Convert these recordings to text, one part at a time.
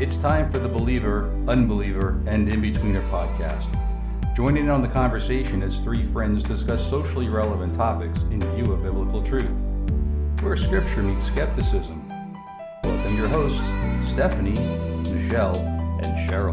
It's time for the Believer, Unbeliever, and In-Betweener podcast. Join in on the conversation as three friends discuss socially relevant topics in view of biblical truth, where scripture meets skepticism. Welcome your hosts, Stephanie, Michelle, and Cheryl.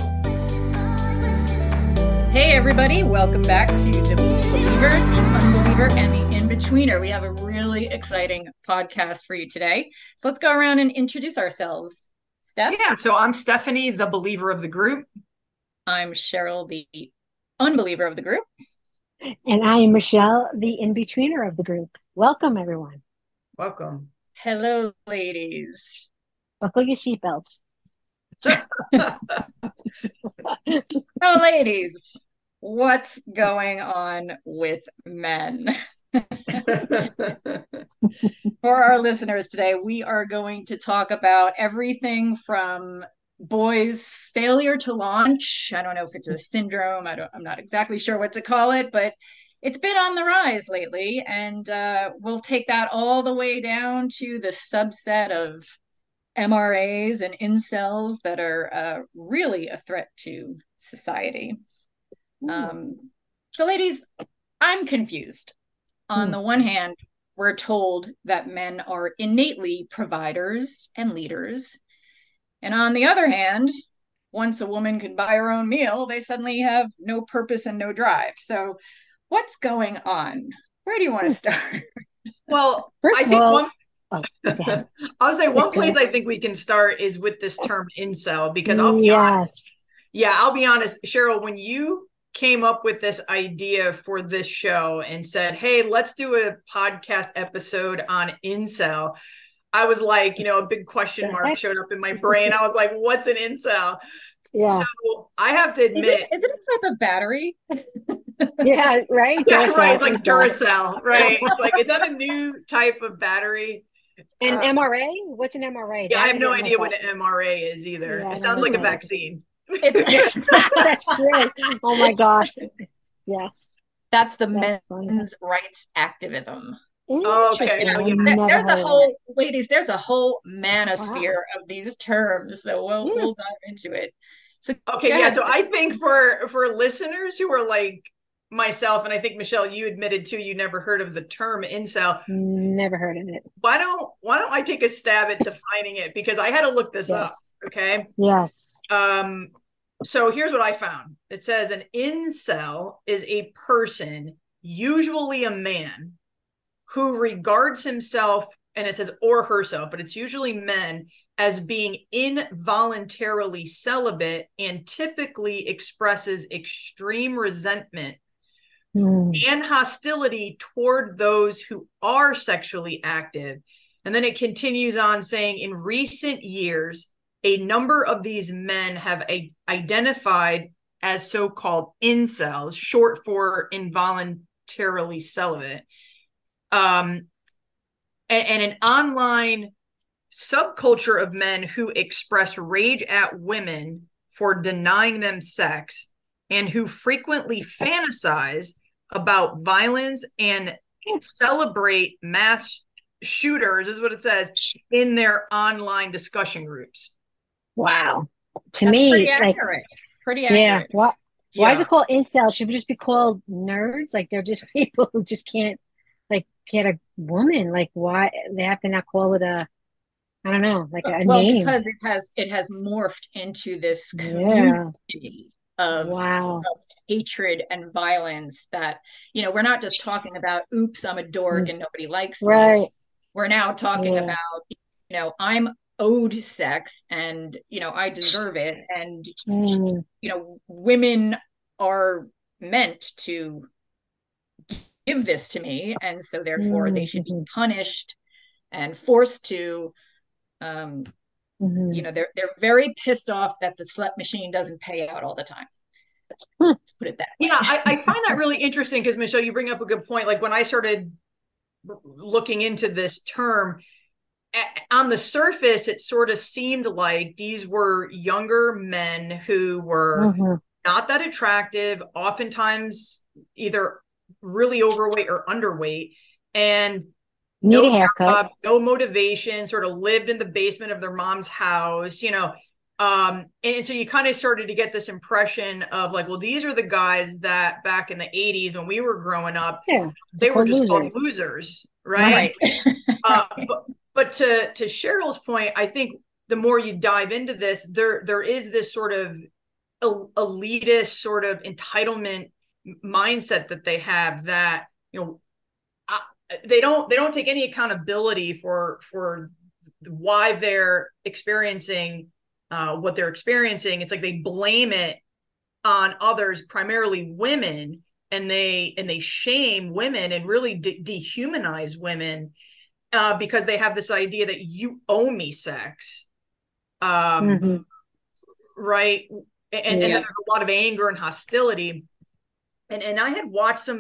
Hey everybody, welcome back to the Believer, the Unbeliever, and the In-Betweener. We have a really exciting podcast for you today. So let's go around and introduce ourselves. Steph? Yeah, so I'm Stephanie, the believer of the group. I'm Cheryl, the unbeliever of the group. And I am Michelle, the in-betweener of the group. Welcome, everyone. Welcome. Hello, ladies. Buckle your seatbelts. Oh, ladies, what's going on with men? For our listeners today, we are going to talk about everything from boys' failure to launch. I don't know if it's a syndrome. I'm not exactly sure what to call it, but it's been on the rise lately. And we'll take that all the way down to the subset of MRAs and incels that are really a threat to society. So ladies, I'm confused. On the one hand, we're told that men are innately providers and leaders. And on the other hand, once a woman can buy her own meal, they suddenly have no purpose and no drive. So what's going on? Where do you want to start? Well, I think I'll say one place I think we can start is with this term incel, because I'll be honest. Yeah, I'll be honest, Cheryl, when you came up with this idea for this show and said, hey, let's do a podcast episode on incel, I was like, a big question mark showed up in my brain. I was like, what's an incel? Yeah. So I have to admit. Is it a type of battery? Yeah, right? Yeah, right. It's like Duracell, right? It's like, is that a new type of battery? An MRA? What's an MRA? Yeah, I have no idea what an MRA is either. Yeah, it sounds like a vaccine. That's true. Oh my gosh. Yes. That's the men's rights activism. Okay. There's a whole manosphere of these terms. So we'll dive into it. So okay, yeah. So I think for listeners who are like myself, and I think Michelle, you admitted too, you never heard of the term incel. Never heard of it. Why don't I take a stab at defining it? Because I had to look this up. Okay. Yes. So here's what I found. It says an incel is a person, usually a man, who regards himself, and it says or herself, but it's usually men, as being involuntarily celibate and typically expresses extreme resentment and hostility toward those who are sexually active. And then it continues on saying, in recent years, a number of these men have identified as so-called incels, short for involuntarily celibate, and an online subculture of men who express rage at women for denying them sex and who frequently fantasize about violence and celebrate mass shooters, is what it says, in their online discussion groups. Wow. To me, pretty accurate. Pretty accurate. Yeah. Why is it called incel? Should it just be called nerds? Like they're just people who just can't get a woman. Like why they have to not call it a name. Because it has morphed into this community of hatred and violence that, we're not just talking about, oops, I'm a dork and nobody likes me. Right. We're now talking about, I'm owed sex and, I deserve it. And, women are meant to give this to me. And so therefore they should be punished and forced to, they're very pissed off that the slut machine doesn't pay out all the time. Let's put it that way. Yeah, I find that really interesting because, Michelle, you bring up a good point. Like when I started looking into this term, on the surface, it sort of seemed like these were younger men who were not that attractive, oftentimes either really overweight or underweight, and no job, no motivation, sort of lived in the basement of their mom's house, And so you kind of started to get this impression of like, well, these are the guys that back in the 80s when we were growing up, they were just called losers, right? But to Cheryl's point, I think the more you dive into this, there is this sort of elitist sort of entitlement mindset that they have, that, you know, they don't take any accountability for why they're experiencing what they're experiencing. It's like they blame it on others, primarily women, and they shame women and really dehumanize women because they have this idea that you owe me sex, right? And then there's a lot of anger and hostility. And I had watched some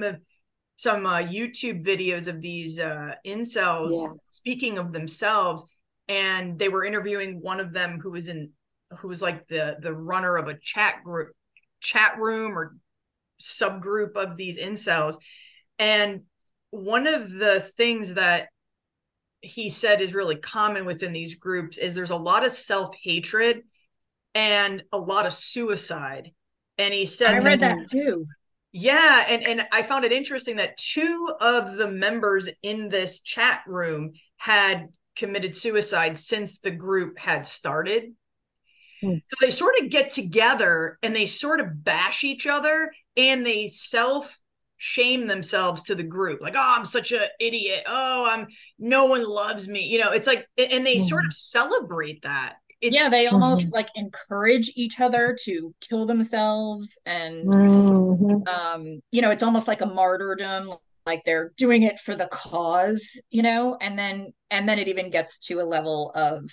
YouTube videos of these incels speaking of themselves, and they were interviewing one of them who was like the runner of a chat room or subgroup of these incels. And one of the things that he said is really common within these groups is there's a lot of self-hatred and a lot of suicide. And he said, I read that too. Yeah. And I found it interesting that 2 of the members in this chat room had committed suicide since the group had started. So they sort of get together and they sort of bash each other, and they shame themselves to the group. Like, oh, I'm such an idiot. Oh, no one loves me. You know, it's like, and they sort of celebrate that. They almost like encourage each other to kill themselves. And, you know, it's almost like a martyrdom, like they're doing it for the cause, you know, and then it even gets to a level of,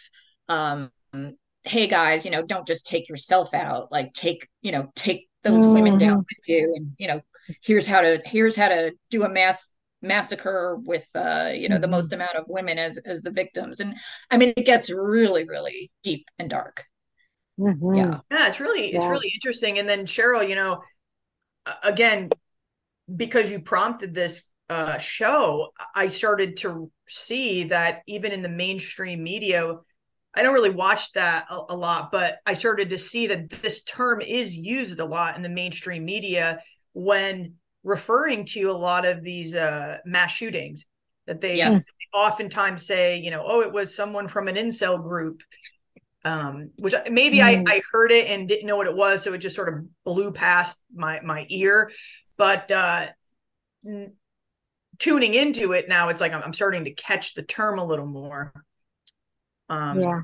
hey guys, you know, don't just take yourself out, like take those women down with you. And, you know, here's how to do a massacre with the most amount of women as the victims. And I mean, it gets really, really deep and dark. It's really interesting. And then Cheryl, you know, again, because you prompted this show, I started to see that even in the mainstream media, I don't really watch that a lot, but I started to see that this term is used a lot in the mainstream media when referring to a lot of these mass shootings, that they oftentimes say, you know, oh, it was someone from an incel group, which maybe I heard it and didn't know what it was, so it just sort of blew past my ear. But tuning into it now, it's like I'm starting to catch the term a little more. Can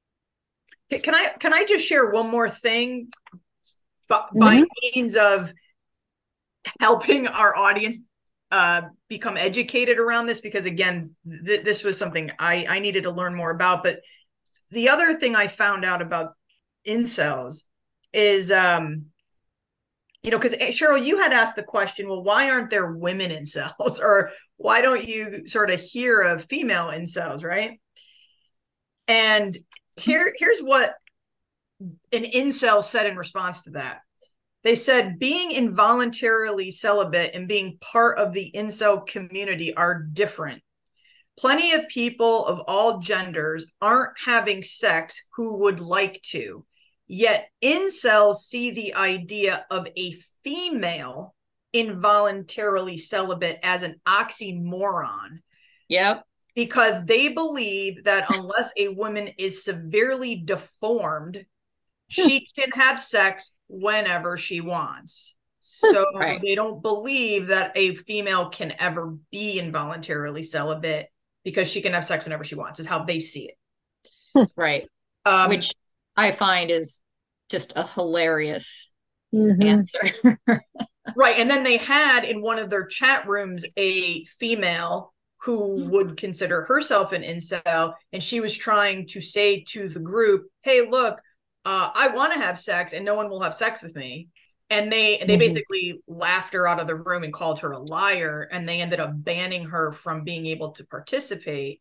I just share one more thing by means of helping our audience become educated around this? Because again, this was something I needed to learn more about. But the other thing I found out about incels is, you know, because Cheryl, you had asked the question, well, why aren't there women incels? Or why don't you sort of hear of female incels, right? And here's what an incel said in response to that. They said, being involuntarily celibate and being part of the incel community are different. Plenty of people of all genders aren't having sex who would like to. Yet incels see the idea of a female involuntarily celibate as an oxymoron. Yep. Because they believe that unless a woman is severely deformed, she can have sex whenever she wants. So they don't believe that a female can ever be involuntarily celibate because she can have sex whenever she wants, is how they see it. Right. Which I find is just a hilarious answer. Right. And then they had in one of their chat rooms a female who would consider herself an incel, and she was trying to say to the group, hey, look, I want to have sex and no one will have sex with me. And they basically laughed her out of the room and called her a liar, and they ended up banning her from being able to participate.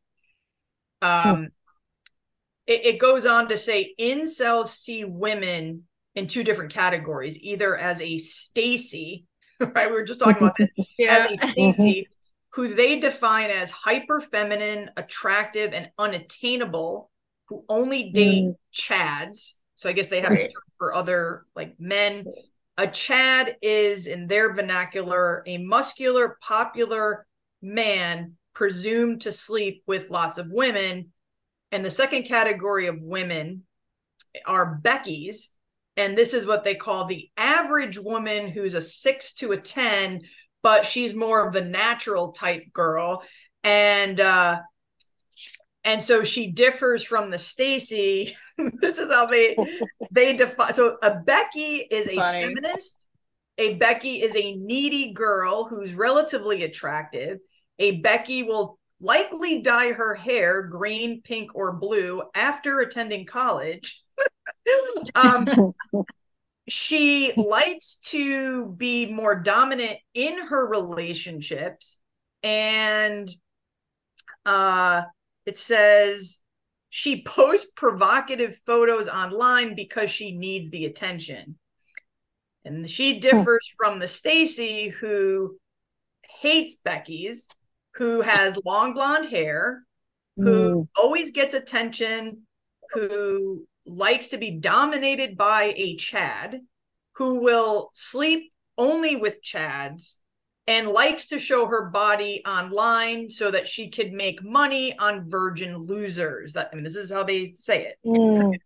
It goes on to say incels see women in 2 different categories, either as a Stacy, right? We were just talking about this, as a Stacy, who they define as hyper feminine, attractive, and unattainable, who only date Chads. So I guess they have this term for other like men. A Chad is, in their vernacular, a muscular, popular man presumed to sleep with lots of women. And the second category of women are Beckies. And this is what they call the average woman, who's a 6 to a 10, but she's more of the natural type girl. And so she differs from the Stacy. This is how they define. So a Becky is a feminist. A Becky is a needy girl who's relatively attractive. A Becky will likely dye her hair green, pink, or blue after attending college. She likes to be more dominant in her relationships. And it says she posts provocative photos online because she needs the attention. And she differs from the Stacy, who hates Becky's, who has long blonde hair, who always gets attention, who likes to be dominated by a Chad, who will sleep only with Chads, and likes to show her body online so that she could make money on virgin losers. This is how they say it.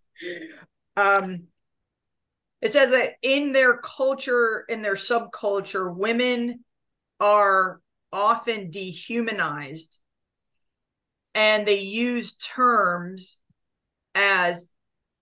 It says that in their culture, in their subculture, women are often dehumanized, and they use terms as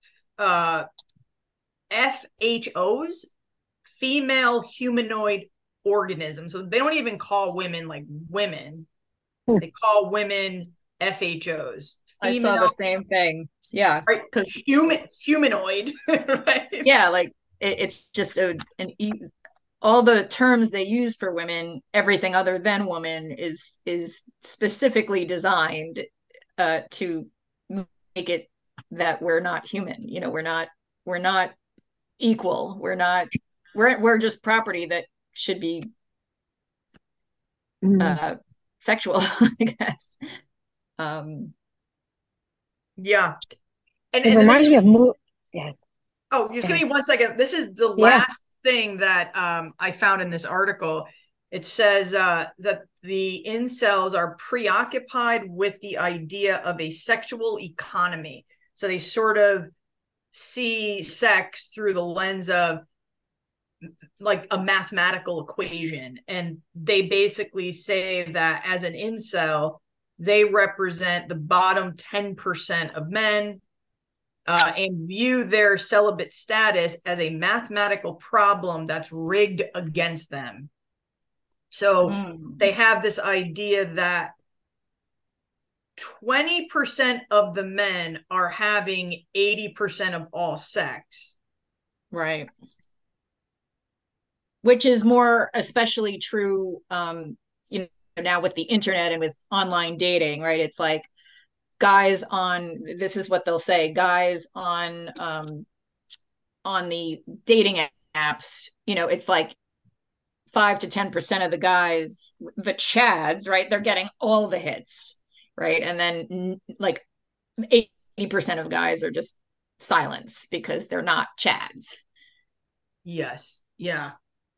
FHOs, female humanoid organisms. So they don't even call women like women. They call women FHOs. Female, I saw the same thing. Yeah. Right? Humanoid. Right? Yeah, like it's just all the terms they use for women, everything other than woman is specifically designed to make it that we're not human. We're not equal. We're just property that should be sexual, I guess. Yeah. And it reminds me of yeah. Oh, just give me 1 second. This is the last thing that I found in this article. It says that the incels are preoccupied with the idea of a sexual economy. So they sort of see sex through the lens of like a mathematical equation. And they basically say that as an incel, they represent the bottom 10% of men, and view their celibate status as a mathematical problem that's rigged against them. So they have this idea that 20% of the men are having 80% of all sex. Right. Which is more especially true, now with the internet and with online dating, right? It's like this is what they'll say, guys on the dating apps, it's like 5 to 10% of the guys, the Chads, right? They're getting all the hits, right? And then like 80% of guys are just silence because they're not Chads. Yes. Yeah.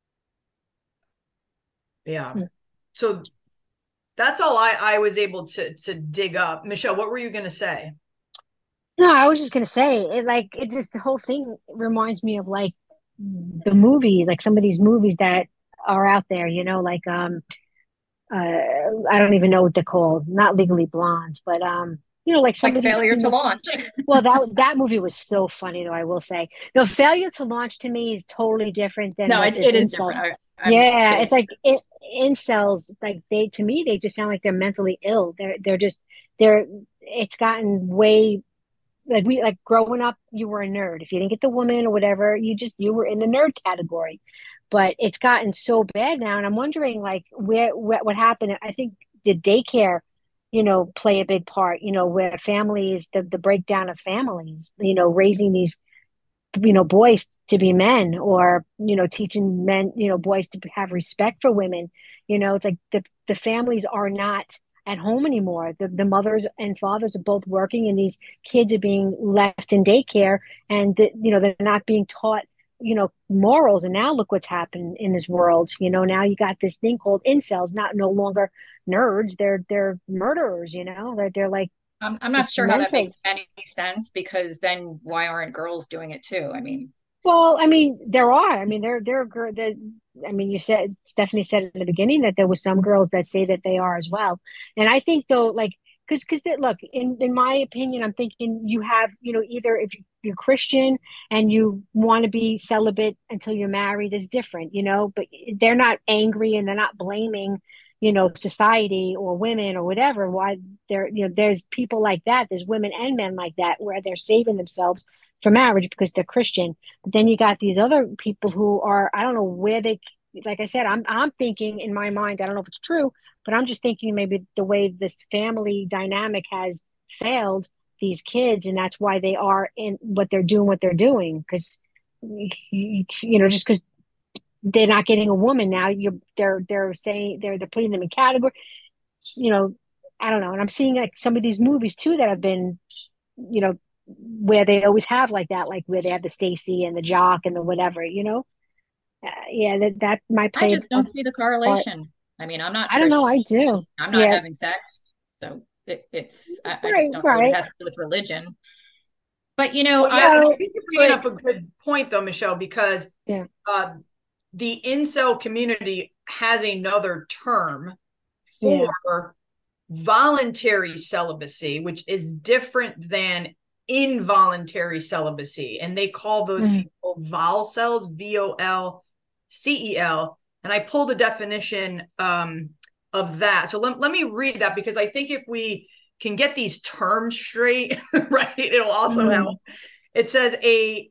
So that's all I was able to dig up. Michelle, what were you going to say? No, I was just going to say the whole thing reminds me of like the movies, like some of these movies that are out there, like I don't even know what they're called, not Legally Blonde, but like some like Failure to Launch. Well, that movie was so funny, though, I will say. No, Failure to Launch to me is totally different than it is different. Yeah, it's like incels, like they just sound like they're mentally ill. It's gotten way, like growing up, you were a nerd. If you didn't get the woman or whatever, you were in the nerd category. But it's gotten so bad now, and I'm wondering like what happened. I think did daycare, play a big part, where families, the breakdown of families, raising these boys to be men, or teaching men, boys to have respect for women. It's like the families are not at home anymore. The mothers and fathers are both working, and these kids are being left in daycare, and they're not being taught morals. And now look what's happened in this world. Now you got this thing called incels, not no longer nerds. They're murderers. They're like I'm not just sure how that mental. makes any sense, because then why aren't girls doing it too? I mean, Well, I mean, there are. I mean, there are girls that. I mean, Stephanie said in the beginning that there was some girls that say that they are as well. And I think though, like, because look, in my opinion, I'm thinking you have, either if you're Christian and you want to be celibate until you're married is different, but they're not angry and they're not blaming, society or women or whatever. Why there's people like that. There's women and men like that where they're saving themselves for marriage because they're Christian. But then you got these other people who are, I don't know where they, like I said, I'm thinking in my mind, I don't know if it's true, but I'm just thinking maybe the way this family dynamic has failed these kids, and that's why they are in what they're doing. Because just because they're not getting a woman now, they're saying they're putting them in category. You know, I don't know, and I'm seeing like some of these movies too that have been, where they always have like that, like where they have the Stacy and the jock and the whatever. Yeah, that might I play just a don't see the part. correlation. I mean, I'm not I don't know. Christian. I do. I'm not Yeah. having sex. So I just Right. don't know what it Right. has to do with religion. But, Well, yeah, and I Well. think you're bringing up a good point, though, Michelle, because Yeah. The incel community has another term Yeah. for voluntary celibacy, which is different than involuntary celibacy. And they call those people volcels, VOLCEL. And I pulled a definition of that. So let me read that, because I think if we can get these terms straight, right, it'll also help. It says a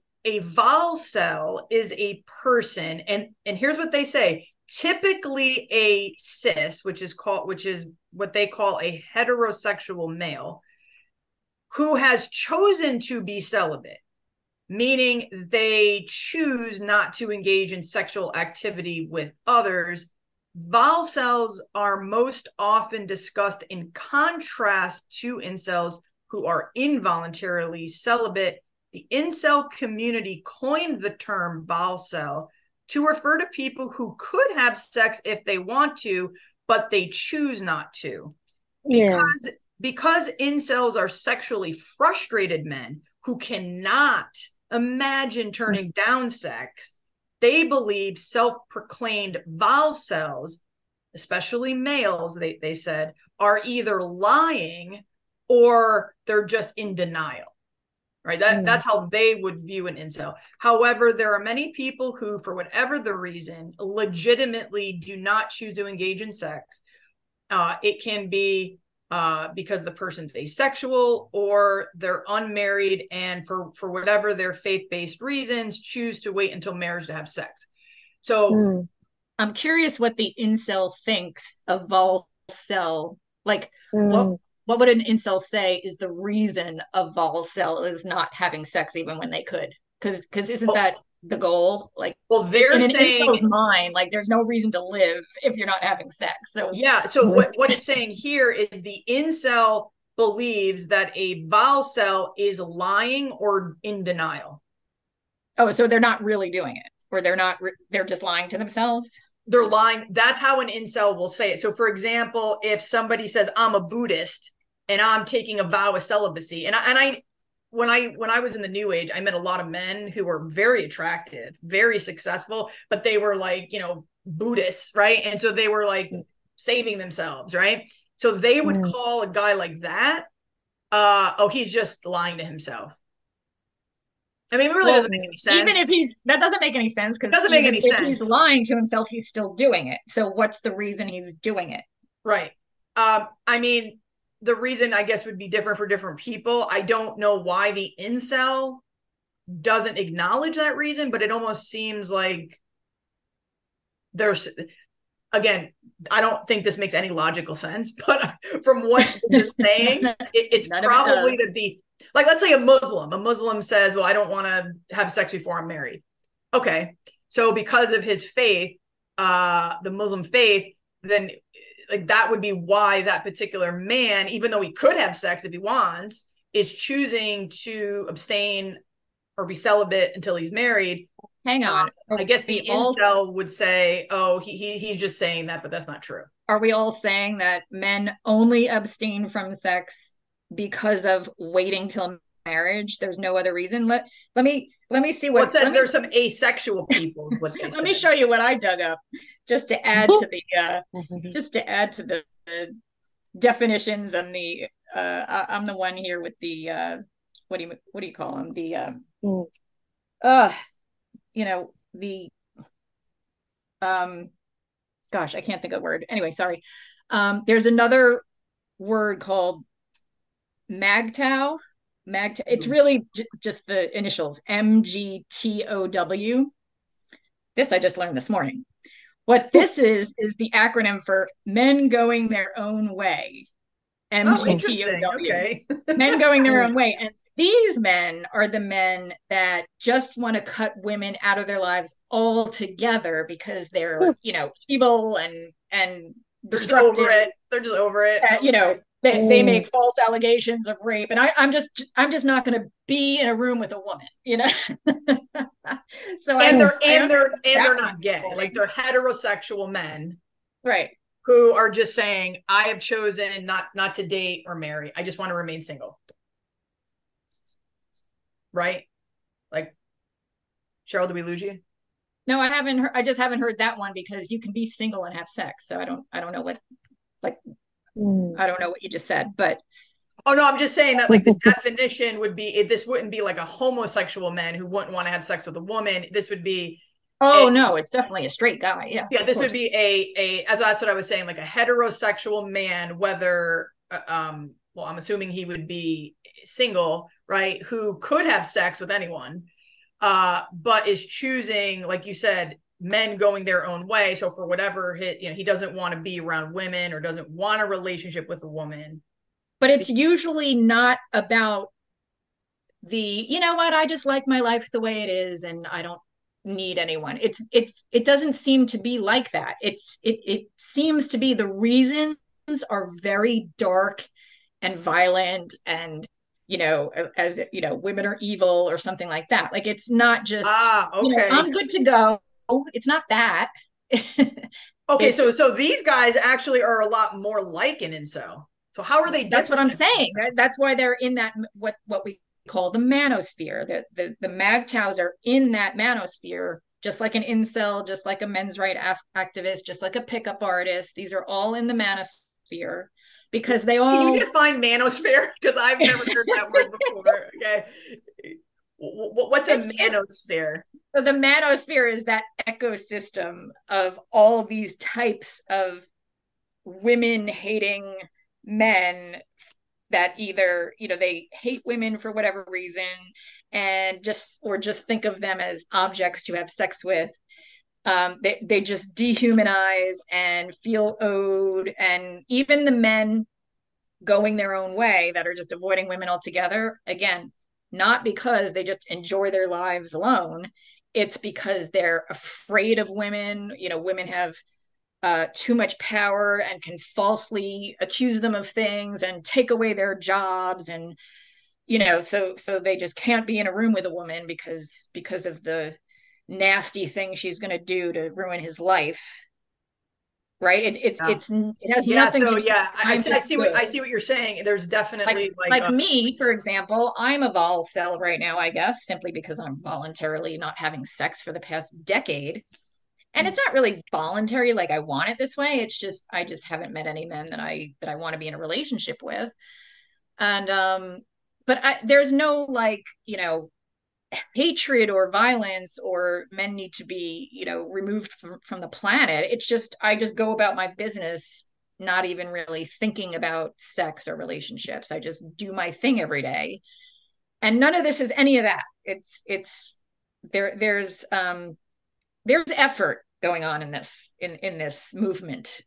volcel is a person, and here's what they say: typically a cis, which is what they call a heterosexual male, who has chosen to be celibate, meaning they choose not to engage in sexual activity with others. Volcels are most often discussed in contrast to incels, who are involuntarily celibate. The incel community coined the term volcel to refer to people who could have sex if they want to, but they choose not to. Yeah. Because incels are sexually frustrated men who cannot imagine turning down sex, they believe self-proclaimed volcels, especially males, they said, are either lying or they're just in denial. Right. That's how they would view an incel. However, there are many people who, for whatever the reason, legitimately do not choose to engage in sex. It can be because the person's asexual, or they're unmarried and for whatever their faith-based reasons choose to wait until marriage to have sex. So I'm curious what the incel thinks of volcel. Like, what would an incel say is the reason a volcel is not having sex even when they could? Because isn't that the goal? Like, well, they're in an saying, incel's mind, like, there's no reason to live if you're not having sex. So yeah. So what it's saying here is the incel believes that a volcel is lying or in denial. Oh, so they're not really doing it, or they're just lying to themselves? They're lying. That's how an incel will say it. So, for example, if somebody says, I'm a Buddhist and I'm taking a vow of celibacy, when I was in the New Age, I met a lot of men who were very attractive, very successful, but they were like, Buddhists, right? And so they were like saving themselves, right? So they would call a guy like that, he's just lying to himself. I mean, it really doesn't make any sense. Even if that doesn't make any sense, because doesn't make any sense. If he's lying to himself, he's still doing it. So what's the reason he's doing it? Right. I mean, the reason, I guess, would be different for different people. I don't know why the incel doesn't acknowledge that reason, but it almost seems like there's, again, I don't think this makes any logical sense, but from what you're saying, it's probably that like, let's say a Muslim says, well, I don't want to have sex before I'm married. Okay. So because of his faith, the Muslim faith, then like that would be why that particular man, even though he could have sex if he wants, is choosing to abstain or be celibate until he's married. Hang on. I guess the incel would say, oh, he's just saying that, but that's not true. Are we all saying that men only abstain from sex because of waiting till marriage? There's no other reason. Let me see what says. There's some asexual people. What they let me show you what I dug up just to add to the definitions and the I'm the one here with the what do you call them, the the gosh, I can't think of the word. Anyway, sorry. There's another word called MGTOW. It's really just the initials, MGTOW. This I just learned this morning. What this is the acronym for men going their own way. MGTOW. Okay. Men going their own way. And these men are the men that just want to cut women out of their lives altogether because they're, evil and destructive. They're just over it. They make false allegations of rape, and I'm just not going to be in a room with a woman, So they're not gay, like they're heterosexual men, right? Who are just saying, I have chosen not to date or marry. I just want to remain single. Right? Like, Cheryl, did we lose you? No, I haven't heard. I just haven't heard that one because you can be single and have sex. So I don't know what, I don't know what you just said, but. Oh no, I'm just saying that like the definition would be, this wouldn't be like a homosexual man who wouldn't want to have sex with a woman. This would be. No, it's definitely a straight guy. Yeah. Yeah. This would be as that's what I was saying, like a heterosexual man, whether, well, I'm assuming he would be single, right? Who could have sex with anyone, but is choosing, like you said, men going their own way. So for whatever he doesn't want to be around women or doesn't want a relationship with a woman. But it's usually not about I just like my life the way it is and I don't need anyone. It doesn't seem to be like that. It seems to be the reasons are very dark and violent and women are evil or something like that. Like it's not just I'm good to go. It's not that. Okay, so these guys actually are a lot more like an incel. So how are they different? That's what I'm saying. That's why they're in that what we call the manosphere. The MGTOWs are in that manosphere, just like an incel, just like a men's rights activist, just like a pickup artist. These are all in the manosphere because they all. Can you define manosphere? Because I've never heard that word before. Okay, what's a manosphere? So the manosphere is that ecosystem of all these types of women hating men that either they hate women for whatever reason and just think of them as objects to have sex with. They just dehumanize and feel owed, and even the men going their own way that are just avoiding women altogether, again, not because they just enjoy their lives alone, it's because they're afraid of women. Women have too much power and can falsely accuse them of things and take away their jobs, and so they just can't be in a room with a woman because of the nasty thing she's going to do to ruin his life, right? It has nothing to do. I see what you're saying. There's definitely like me, for example. I'm a vol cell right now, I guess, simply because I'm voluntarily not having sex for the past decade. And it's not really voluntary, like I want it this way. It's just I just haven't met any men that I want to be in a relationship with. And but there's no hatred or violence or men need to be removed from the planet. It's just I just go about my business not even really thinking about sex or relationships. I just do my thing every day. And none of this is any of that. There's effort going on in this movement.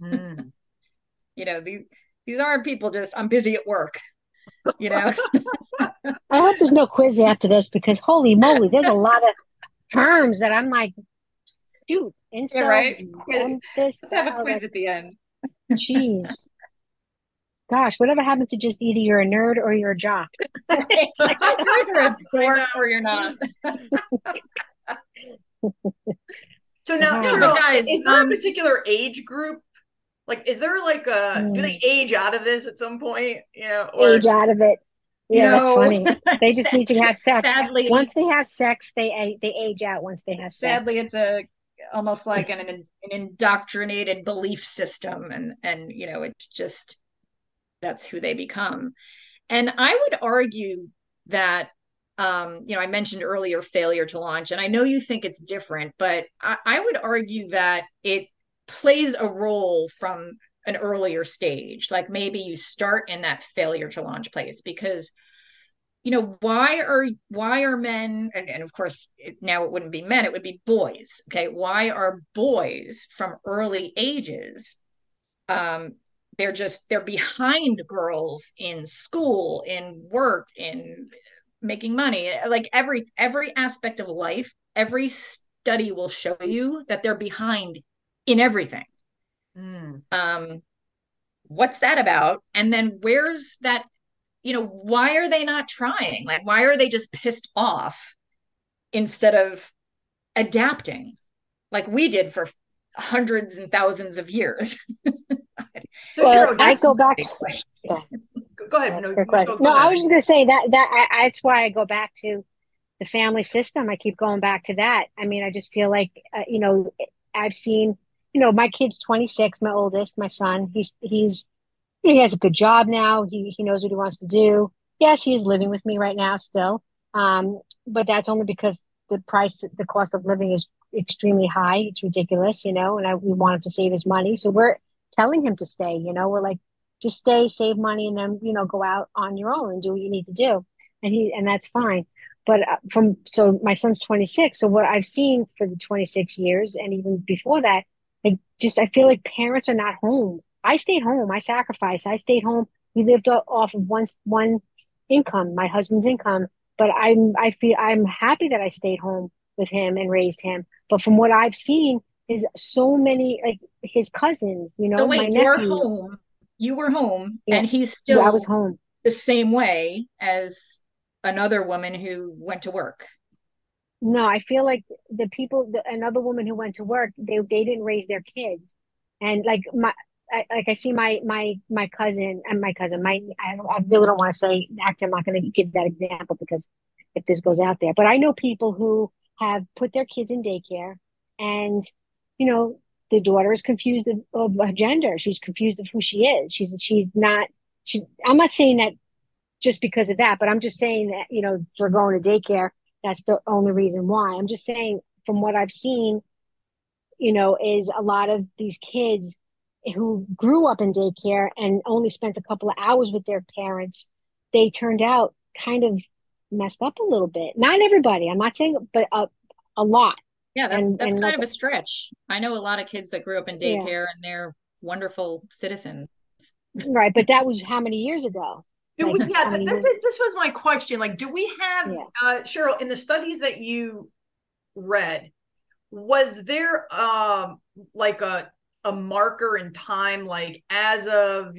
These aren't people just I'm busy at work. I hope there's no quiz after this because holy moly, there's a lot of terms that I'm like, shoot, right? Let's have a quiz at the end. Jeez. Gosh, whatever happened to just either you're a nerd or you're a jock? It's like you're either a dork or you're not. So now, Wow. No, Cheryl, but guys, is there a particular age group? Like, is there like do they age out of this at some point? Yeah, or Age out of it. Yeah, that's no, funny. They just need to have sex. sadly, Once they have sex, they age out once they have sadly, sex. it's a almost like an indoctrinated belief system, and it's just that's who they become. And I would argue that, I mentioned earlier failure to launch, and I know you think it's different, but I would argue that it plays a role from an earlier stage. Like maybe you start in that failure to launch place because why are men, and of course now it wouldn't be men, it would be boys. Okay, why are boys from early ages, um they're behind girls in school, in work, in making money, like every aspect of life. Every study will show you that they're behind in everything. Mm. What's that about? And then where's that, why are they not trying? Like, why are they just pissed off instead of adapting like we did for hundreds and thousands of years? So Well, Cheryl, I just go back. Yeah, go ahead. that's No, a good you question. go No, I ahead. was just gonna say that's why I go back to the family system. I keep going back to that. I mean, I just feel like I've seen, my kid's 26, my oldest, my son. He has a good job now. He knows what he wants to do. Yes, he is living with me right now still. But that's only because the cost of living is extremely high. It's ridiculous, and we want him to save his money. So we're telling him to stay, we're like, just stay, save money, and then, go out on your own and do what you need to do. And that's fine. But so my son's 26. So what I've seen for the 26 years and even before that, I feel like parents are not home. I stayed home. I sacrificed. I stayed home. We lived off of one income, my husband's income. But I feel I'm happy that I stayed home with him and raised him. But from what I've seen, is so many, like his cousins, So my wait, nephew. you were home, Yeah, and he's yeah, I was still home. the same way as another woman who went to work. No, I feel like another woman who went to work, they didn't raise their kids, and like I see my cousin and my cousin, I really don't want to say. Actually, I'm not going to give that example because if this goes out there, but I know people who have put their kids in daycare, and you know the daughter is confused of her gender. She's confused of who she is. She's not. I'm not saying that just because of that. But I'm just saying that, for going to daycare, that's the only reason why. I'm just saying from what I've seen, is a lot of these kids who grew up in daycare and only spent a couple of hours with their parents, they turned out kind of messed up a little bit. Not everybody, I'm not saying, but a lot. Yeah, that's And kind like, of a stretch. I know a lot of kids that grew up in yeah, daycare and they're wonderful citizens. right. But that was how many years ago? Like Yeah, how many years? this was my question. Like, do we have Yeah. Cheryl, in the studies that you read, was there like a marker in time, like as of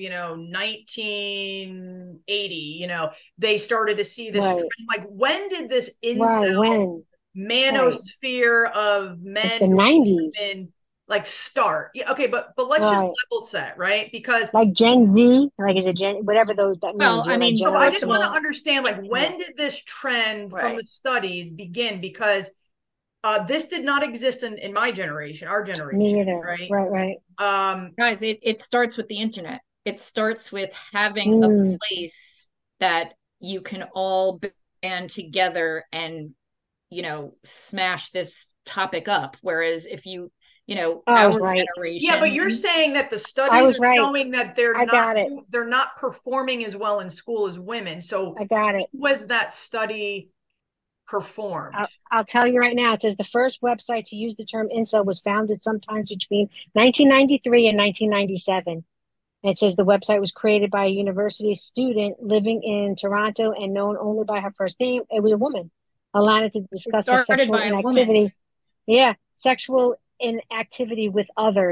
1980, they started to see this Right. trend? Like, when did this Right. incel When? Right. manosphere of Like men the who hate 90s. women like start? Yeah, okay, but let's just Right. level set, right? Because Like Gen Z, like is it Gen, whatever that Well, means. I You're like mean, so I first just of Generation. want to all, understand, like, Yeah. when did this trend from right. the studies begin? Because this did not exist in my generation, our Me generation, neither. right? Right. Right. Guys, it starts with the internet. It starts with having a Mm. place that you can all band together and, smash this topic up. Whereas if Oh, I was our right. Yeah, but generation, you're saying that the I studies was are right. showing that I got it. they're not performing as well in school as women. So I got it. was that study performed? I'll tell you right now. It says the first website to use the term incel was founded sometimes between 1993 and 1997. And it says the website was created by a university student living in Toronto and known only by her first name. It was a woman, allowed to it discuss her started sexual by a woman. inactivity. Yeah, sexual inactivity with others.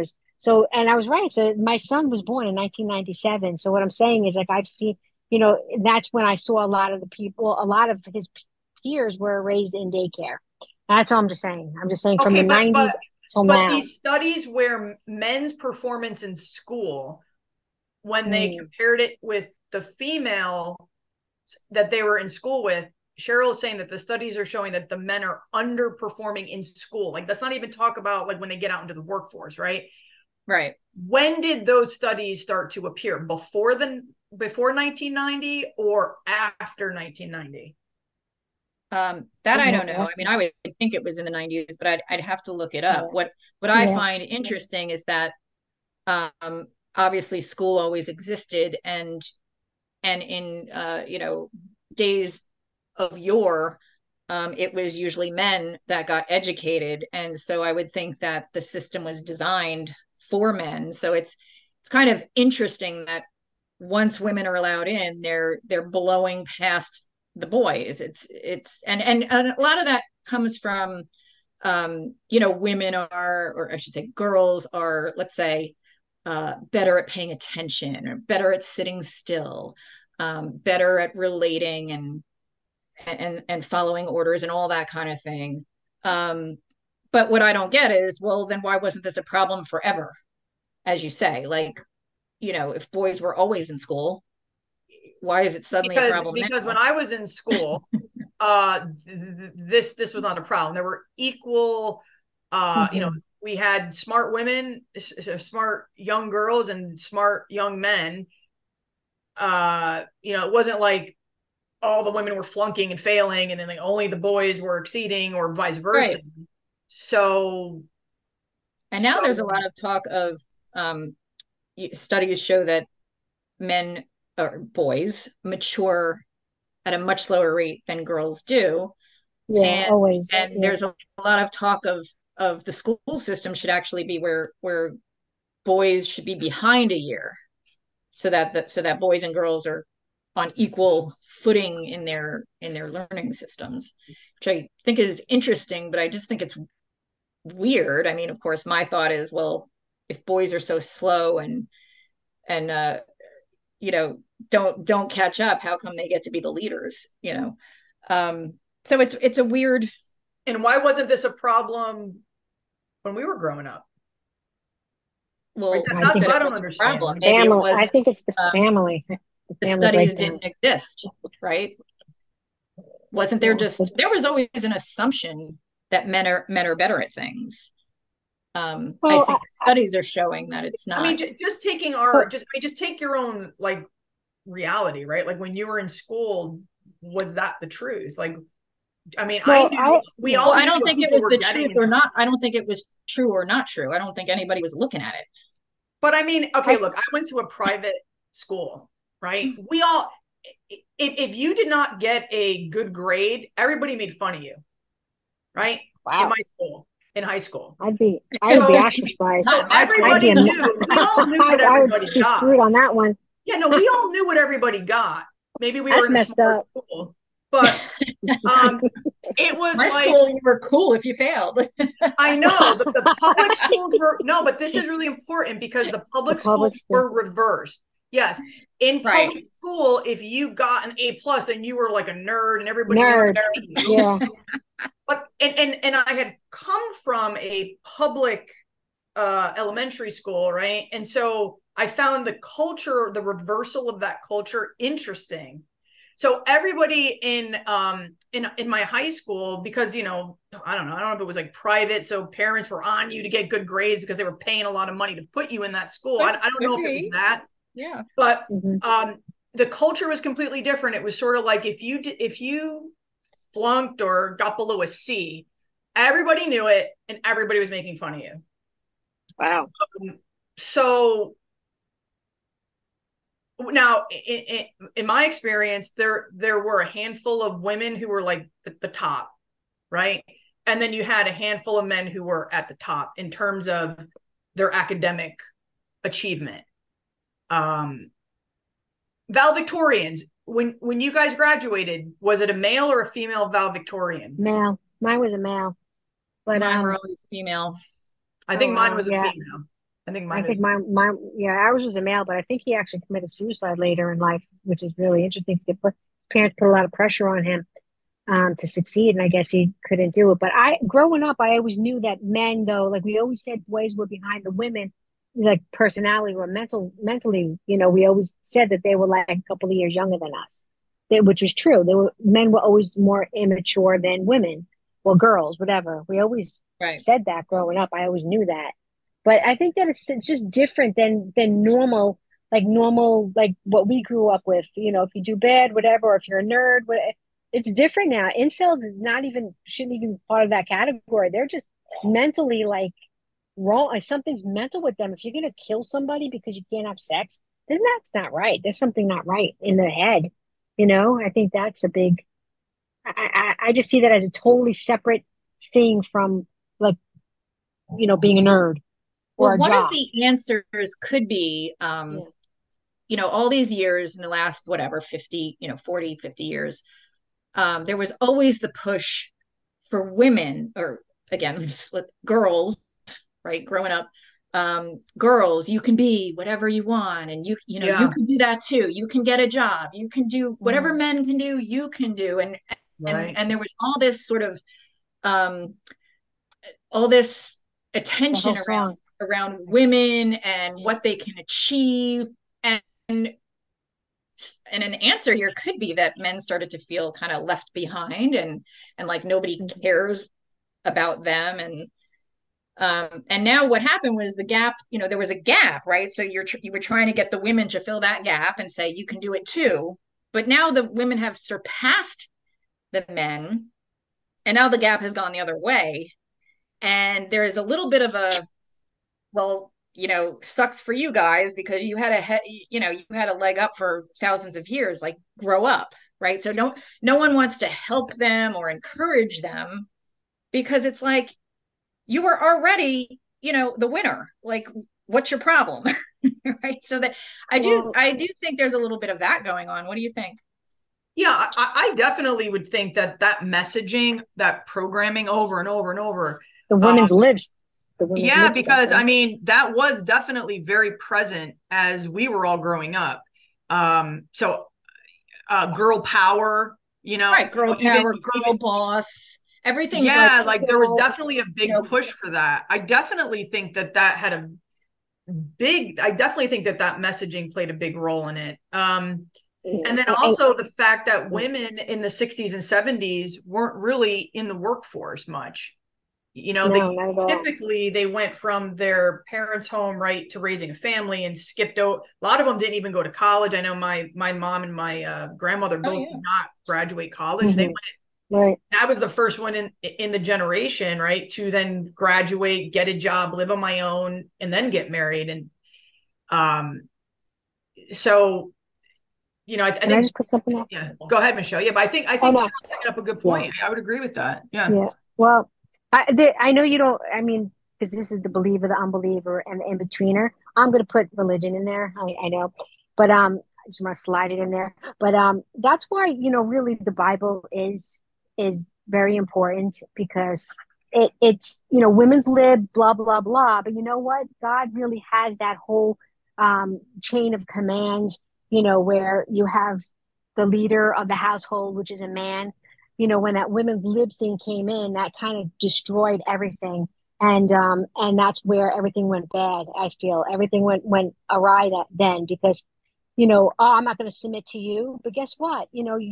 So, and I was right. So my son was born in 1997. So what I'm saying is like I've seen, you know, that's when I saw a lot of the people, a lot of his peers were raised in daycare. That's all I'm just saying. I'm just saying from Okay, the 90s till but now. these studies where men's performance in school, when they Mm. compared it with the female that they were in school with, Cheryl is saying that the studies are showing that the men are underperforming in school. Like, let's not even talk about like when they get out into the workforce, right? Right. When did those studies start to appear? Before 1990 or after 1990? That I don't know. I mean, I would think it was in the 90s, but I'd have to look it up. Yeah. What I Yeah. find interesting is that obviously school always existed, and in you know, days of yore, it was usually men that got educated, and so I would think that the system was designed for men. So it's kind of interesting that once women are allowed in, they're blowing past the boys. And a lot of that comes from you know, women are, or I should say girls are, let's say, better at paying attention, or better at sitting still, better at relating and following orders and all that kind of thing. But what I don't get is, well, then why wasn't this a problem forever? As you say, like, you know, if boys were always in school, why is it suddenly a problem Because when now? I was in school, this was not a problem. There were equal, you know, we had smart women, smart young girls, and smart young men. You know, it wasn't like all the women were flunking and failing, and then like only the boys were exceeding, or vice versa. Right. So, And now there's a lot of talk of studies show that men or boys mature at a much slower rate than girls do. Yeah, And always. and Yeah. there's a lot of talk of the school system should actually be where boys should be behind a year, so that boys and girls are on equal footing in their learning systems, which I think is interesting, but I just think it's weird. I mean, of course, my thought is, well, if boys are so slow and you know, don't catch up, how come they get to be the leaders, you know? So it's a weird. And why wasn't this a problem when we were growing up? Well, Right? who That's said what I it don't wasn't a understand. problem? Maybe it Family. I wasn't. think it's the um, family. The the family studies breakdown. didn't exist, right? Wasn't there just, there was always an assumption that men are better at things. I Well, think studies are showing that it's I mean, not. just taking but just take your own like reality, right? Like when you were in school, was that the truth? Like, I mean, I well, knew, we Well, all I knew don't what think it people was were the getting truth in or high. not. I don't think it was true or not true. I don't think anybody was looking at it. But I mean, okay, I, look, I went to a private school, right? We all, if you did not get a good grade, everybody made fun of you, right? In wow, my school, in high school. I would be So, ostracized. so Not in my I'd school. be everybody a, knew, we all knew what I would everybody be got. screwed on that one. Yeah, no, we all knew what everybody got. Maybe we were That's in a messed smart up. school, but it was My like, school, you were cool if you failed. I know the public schools were, no, but this is really important because the The public schools public school. were reversed. Yes. In Right. public school, if you got an A plus, then you were like a nerd and everybody Nerd. made you. Yeah. But and I had come from a public elementary school, right? And so I found the culture, the reversal of that culture interesting. So everybody in my high school, because you know, I don't know if it was like private, so parents were on you to get good grades because they were paying a lot of money to put you in that school. I don't know if it was that. Yeah. But Mm-hmm. the culture was completely different. It was sort of like if you flunked or got below a C, everybody knew it and everybody was making fun of you. Wow. So now in my experience, there were a handful of women who were like the top, right? And then you had a handful of men who were at the top in terms of their academic achievement. Valedictorians, when you guys graduated, was it a male or a female valedictorian? Male. Mine was a male. But Mine were always female. I think oh, mine wow, was a yeah. female. I think I mine think is. my yeah, ours was a male, but I think he actually committed suicide later in life, which is really interesting. Parents put a lot of pressure on him to succeed, and I guess he couldn't do it. But growing up, I always knew that men, though, like we always said, boys were behind the women, like personality or mentally. We always said that they were like a couple of years younger than us, which was true. Men were always more immature than women or girls, whatever. We always Right. said that growing up. I always knew that. But I think that it's just different than normal, like what we grew up with. If you do bad, whatever, or if you're a nerd, it's different now. Incels is not even shouldn't even be part of that category. They're just mentally like wrong. Like something's mental with them. If you're gonna kill somebody because you can't have sex, then that's not right. There's something not right in the head. I think that's a big. I just see that as a totally separate thing from like being a nerd or Well, a one of jock. the answers could be, Yeah. all these years in the last, whatever, 50, 40, 50 years, there was always the push for women, or again, girls, right? Growing up, girls, you can be whatever you want, and you Yeah. can do that too. You can get a job. You can do whatever Mhm. men can do. You can do, and Right. there was all this sort of um, all this The attention whole around song. women and what they can achieve, and an answer here could be that men started to feel kind of left behind, and like nobody Mhm. cares about them, and now what happened was the gap, there was a gap, right? So you were trying to get the women to fill that gap and say you can do it too, but now the women have surpassed the men, and now the gap has gone the other way, and there is a little bit of a, well, sucks for you guys because you had a leg up for thousands of years, like grow up, right? So no one wants to help them or encourage them because it's like you were already, the winner. Like, what's your problem? Right? So that Well, I do think there's a little bit of that going on. What do you think? Yeah, I definitely would think that messaging, that programming over and over and over. the Uh, women's libs, the women's yeah, lib stuff, because I right? mean, that was definitely very present as we were all growing up. So girl power, Right, girl power, girl even boss. Everything's like, yeah, like there was girl, definitely a you big know, push for that. I definitely think that messaging played a big role in it. And then And, also the fact that women in the 60s and 70s weren't really in the workforce much. no, They not at all. typically they went from their parents' home right to raising a family and skipped out. A lot of them didn't even go to college. I know my mom and my grandmother oh both yeah. did not graduate college. They Hmm. Right. I was the first one in the generation, right, to then graduate, get a job, live on my own, and then get married. And um, so I Can I think just put something up? yeah. Go ahead, Michelle. Yeah, but Oh I think no. Michelle's bringing up a good Yeah. point. I would agree with that. Yeah. Yeah. Well, I know you don't. I mean, because this is the believer, the unbeliever, and the in-betweener. I'm going to put religion in there. I know, but I just want to slide it in there. But that's why really the Bible is very important because it's women's lib, blah blah blah. But you know what? God really has that whole chain of command. Where you have the leader of the household, which is a man. When that women's lib thing came in, that kind of destroyed everything. And that's where everything went bad. I feel everything went awry then because oh, I'm not going to submit to you. But guess what?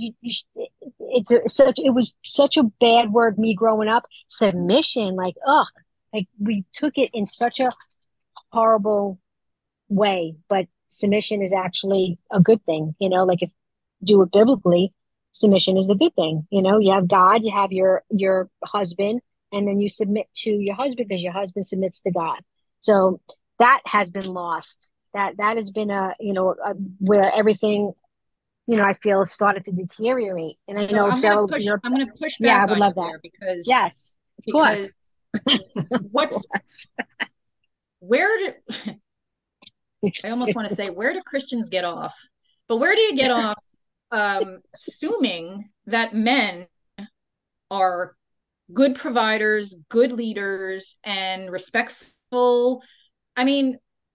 It was such a bad word. Me growing up, submission, like like we took it in such a horrible way. But submission is actually a good thing. Like if you do it biblically, submission is a good thing. You have God, you have your husband, and then you submit to your husband because your husband submits to God. So that has been lost. That has been where everything I feel started to deteriorate. And I So know Cheryl, you're I'm gonna push yeah, I back would on you love that. there because Yes, of course. what's where do I almost want to say, where do Christians get off? But where do you get off assuming that men are good providers, good leaders, and respectful I mean,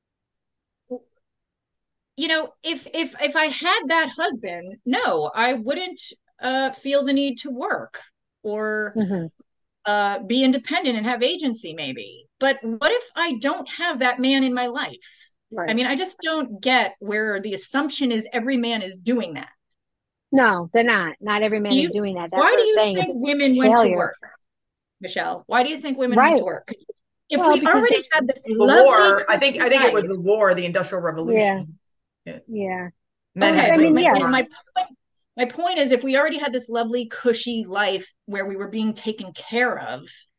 if I had that husband, no, I wouldn't feel the need to work or Hmm. be independent and have agency, maybe. But what if I don't have that man in my life? I Right. mean, I just don't get where the assumption is every man is doing that. No, they're not. Not every Do man is you, doing that. That's why what do I'm you saying. It's think women went to failure. work, Michelle? Why do you think women went Right. to work? If Well, we because already they, had this The lovely, war, cushy I think it was life. the war, the Industrial yeah, Revolution. Yeah. yeah. Men Okay, had I to go but mean, to my, yeah, war. my point is, if we already had this lovely, cushy life where we were being taken care of,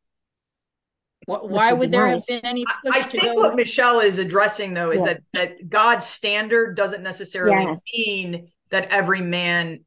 which why would be would there have nice. been any I push to think what go? Michelle is addressing, though, is Yeah. that God's standard doesn't necessarily Yes. mean that every man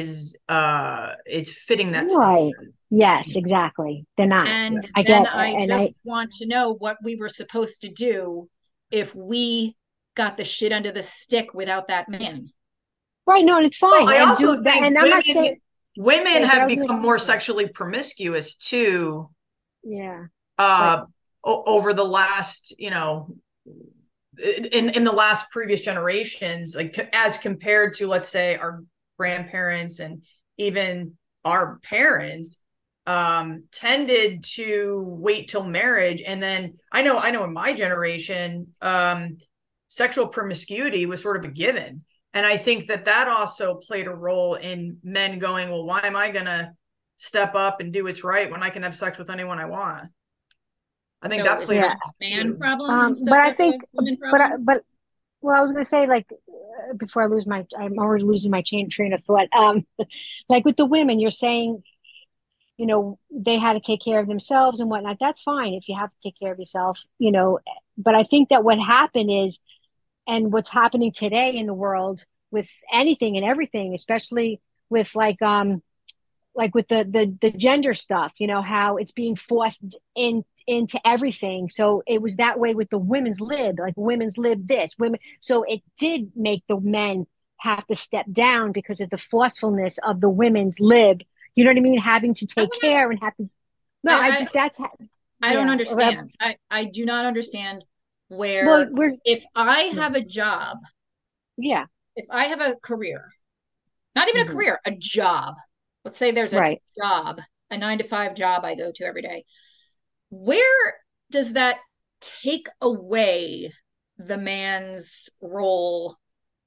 is fitting that Right. standard. Yes, exactly. They're not. And I then get, I and I, just want to know what we were supposed to do if we got the shit under the stick without that man. right. No, and it's Well, fine. I And also do that. think And I'm not saying, women right, but I have was going to become say, more sexually promiscuous too, yeah, but uh, over the last, in the last previous generations, like as compared to, let's say, our grandparents and even our parents, tended to wait till marriage. And then I know in my generation, sexual promiscuity was sort of a given. And I think that also played a role in men going, well, why am I going to step up and do what's right when I can have sex with anyone I want? I think So that is played it a yeah. a man problem instead But I of a think, woman problem? but well, I was going to say, like, before I lose I'm already losing my train of thought. Like with the women, you're saying, they had to take care of themselves and whatnot. That's fine if you have to take care of yourself. But I think that what happened is, and what's happening today in the world with anything and everything, especially with like with the gender stuff, how it's being forced into everything. So it was that way with the women's lib, like women's lib this, women. So it did make the men have to step down because of the forcefulness of the women's lib. You know what I mean? Having to take care and have to. No, I I, just that's I don't yeah. understand. I do not understand Well, where we're if I yeah, have a job, yeah. if I have a career, not even a Hmm. career, a job. Let's say there's a Right. job, a 9 to 5 job I go to every day. Where does that take away the man's role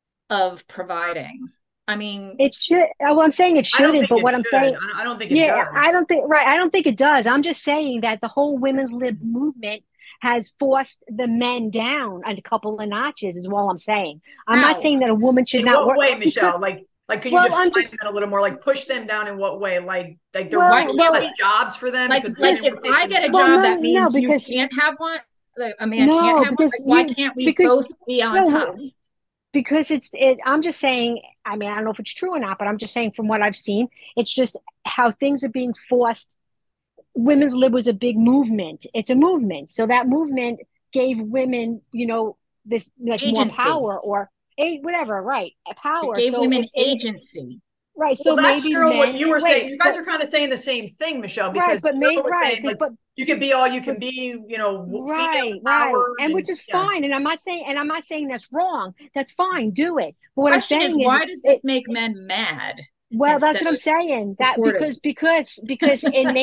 of providing? I mean, It should. Well, I'm saying it I don't shouldn't, think but it what I'm should. saying, I don't think it yeah, I does. don't think, right. I don't think it does. I'm just saying that the whole women's lib movement has forced the men down a couple of notches, is all I'm saying. I'm not how? saying that a woman should In not what work way, because, Michelle? Like, can you well, define I'm just, that a little more? Like, push them down in what way? Like there Why won't be can't well, less we jobs for them because like women just, if were I taking get a jobs. well, job no, that no, means you because, can't have one, like, a man can't no, have one, because like why can't we because, both be on top? no, because I'm just saying, I mean, I don't know if it's true or not, but I'm just saying from what I've seen, it's just how things are being forced. Women's lib was a big movement. It's a movement. So that movement gave women, this like more Agency. power or whatever, right? It Power. gave So women it agency. right. Well, So that's maybe Cheryl, what men you were saying. wait, You guys are kind of saying the same thing, Michelle, right, because but Cheryl may was right, saying like but you can be all you but can be, female right. empowered, And and which is yeah. fine. And I'm not saying that's wrong. That's fine. Do it. But what I'm Question is, saying is why does this make men mad well, that's instead what I'm of saying. That supportive? because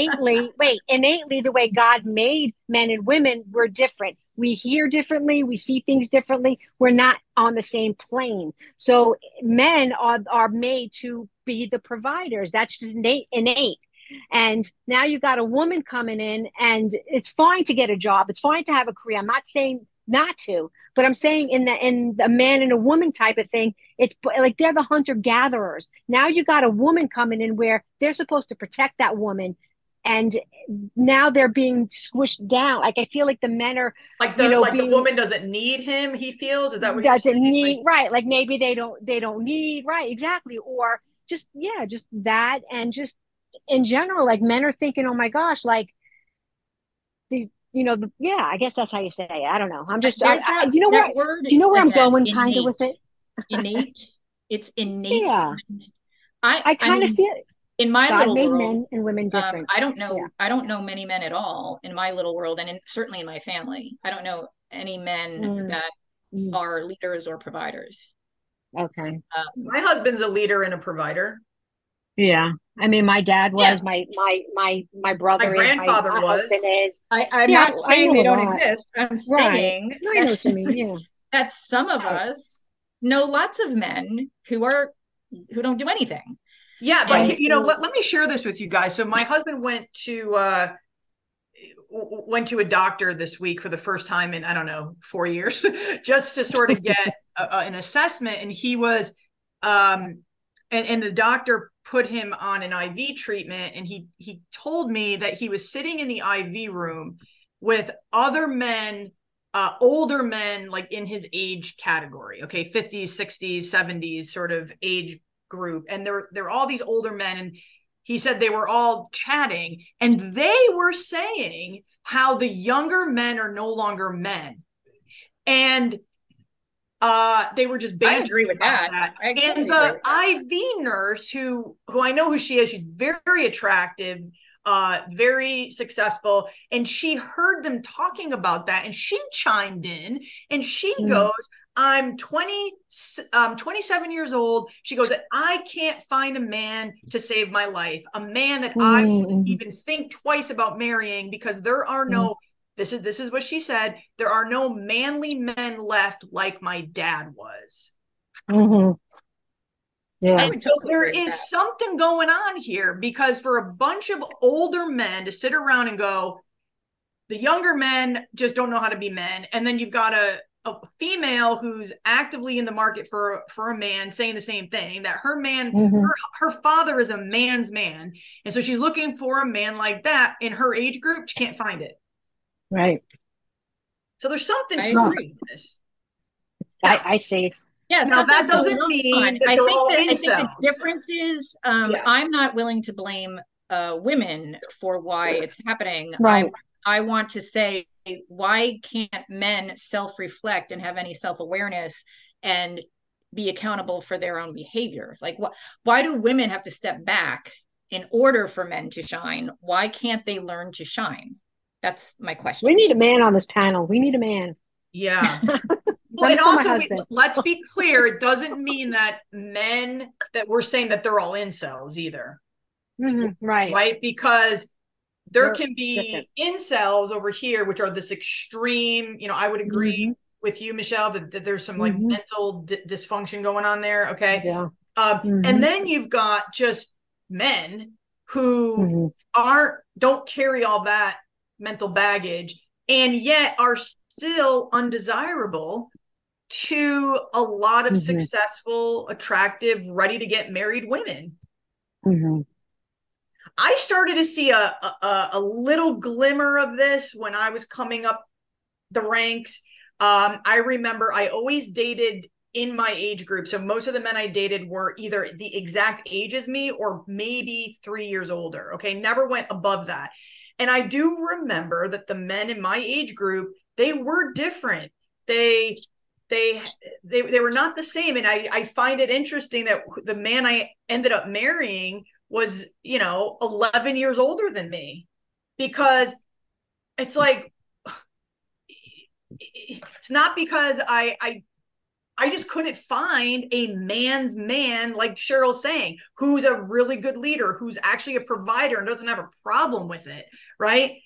innately, the way God made men and women, we're different. We hear differently, we see things differently. We're not on the same plane. So men are made to be the providers. That's just innate. And now you've got a woman coming in, and it's fine to get a job. It's fine to have a career. I'm not saying not to, but I'm saying in a man and a woman type of thing, it's like they're the hunter gatherers. Now you got a woman coming in where they're supposed to protect that woman, and now they're being squished down. Like I feel like the men are, Like the being woman doesn't need him, he feels. Is that what you're doesn't saying? Like need right. Like maybe they don't need right exactly, or just yeah, just that, and just in general, like men are thinking, oh my gosh, like these. Yeah, I guess that's how you say it. I don't know. I'm just, There's you know where, that word do you know where I'm again, going kind of with innate. it? Innate. It's innate. Yeah, I I kind of mean, feel in my God little made world, men and women different. I don't Yeah. know. I don't know many men at all in my little world, and certainly in my family. I don't know any men Mm. that Mm. are leaders or providers. Okay. My husband's a leader and a provider. Yeah. I mean, my dad Yeah. was, my My brother is, grandfather my husband was. is. I'm Yeah, not I saying know they don't that. exist. I'm Right. saying No, I know what you mean. Yeah. that some of Right. us know lots of men who don't do anything. Yeah, but And Right. let me share this with you guys. So my husband went to a doctor this week for the first time in, I don't know, 4 years, just to sort of get an assessment. And he was, and the doctor put him on an IV treatment. And he told me that he was sitting in the IV room with other men, older men, like in his age category, okay, 50s, 60s, 70s sort of age group. And they're all these older men. And he said they were all chatting and they were saying how the younger men are no longer men. And they were just bantering I agree with about that. I and totally the agree with that. IV nurse, who I know who she is, she's very attractive, very successful, and she heard them talking about that, and she chimed in, and she goes, I'm 27 years old. She goes, I can't find a man to save my life, a man that I would even think twice about marrying, because there are no, this is what she said, there are no manly men left like my dad was. Mm-hmm. Yeah. I And would so totally there agree with is that. something going on here, because for a bunch of older men to sit around and go, the younger men just don't know how to be men. And then you've got a female who's actively in the market for a man saying the same thing, that her man, Mm-hmm. her father is a man's man. And so she's looking for a man like that in her age group. She can't find it. Right. So there's something I true agree. in this. I see. Yeah, Now that something's going doesn't on. mean that they're all I think the incels. difference is Yeah. I'm not willing to blame women for why it's happening. Right. I want to say, why can't men self-reflect and have any self-awareness and be accountable for their own behavior? Like, why do women have to step back in order for men to shine? Why can't they learn to shine? That's my We question. need a man on this panel. We need a man. Yeah. Well, Send and it for my also, husband. let's be clear, it doesn't mean that men, that we're saying that they're all incels either. Mm-hmm. Right. Right? Because there They're can different. be incels over here, which are this extreme, I would agree Mm-hmm. with you, Michelle, that there's some like Mm-hmm. mental dysfunction going on there. Okay. Yeah. And Mm-hmm. then you've got just men who Mm-hmm. don't carry all that mental baggage and yet are still undesirable to a lot of Mm-hmm. successful, attractive, ready to get married women. Mm-hmm. I started to see a little glimmer of this when I was coming up the ranks. I remember I always dated in my age group. So most of the men I dated were either the exact age as me or maybe 3 years older. Okay. Never went above that. And I do remember that the men in my age group, they were different. They were not the same. And I find it interesting that the man I ended up marrying was, 11 years older than me, because it's like, it's not because I just couldn't find a man's man, like Cheryl's saying, who's a really good leader, who's actually a provider and doesn't have a problem with it, right?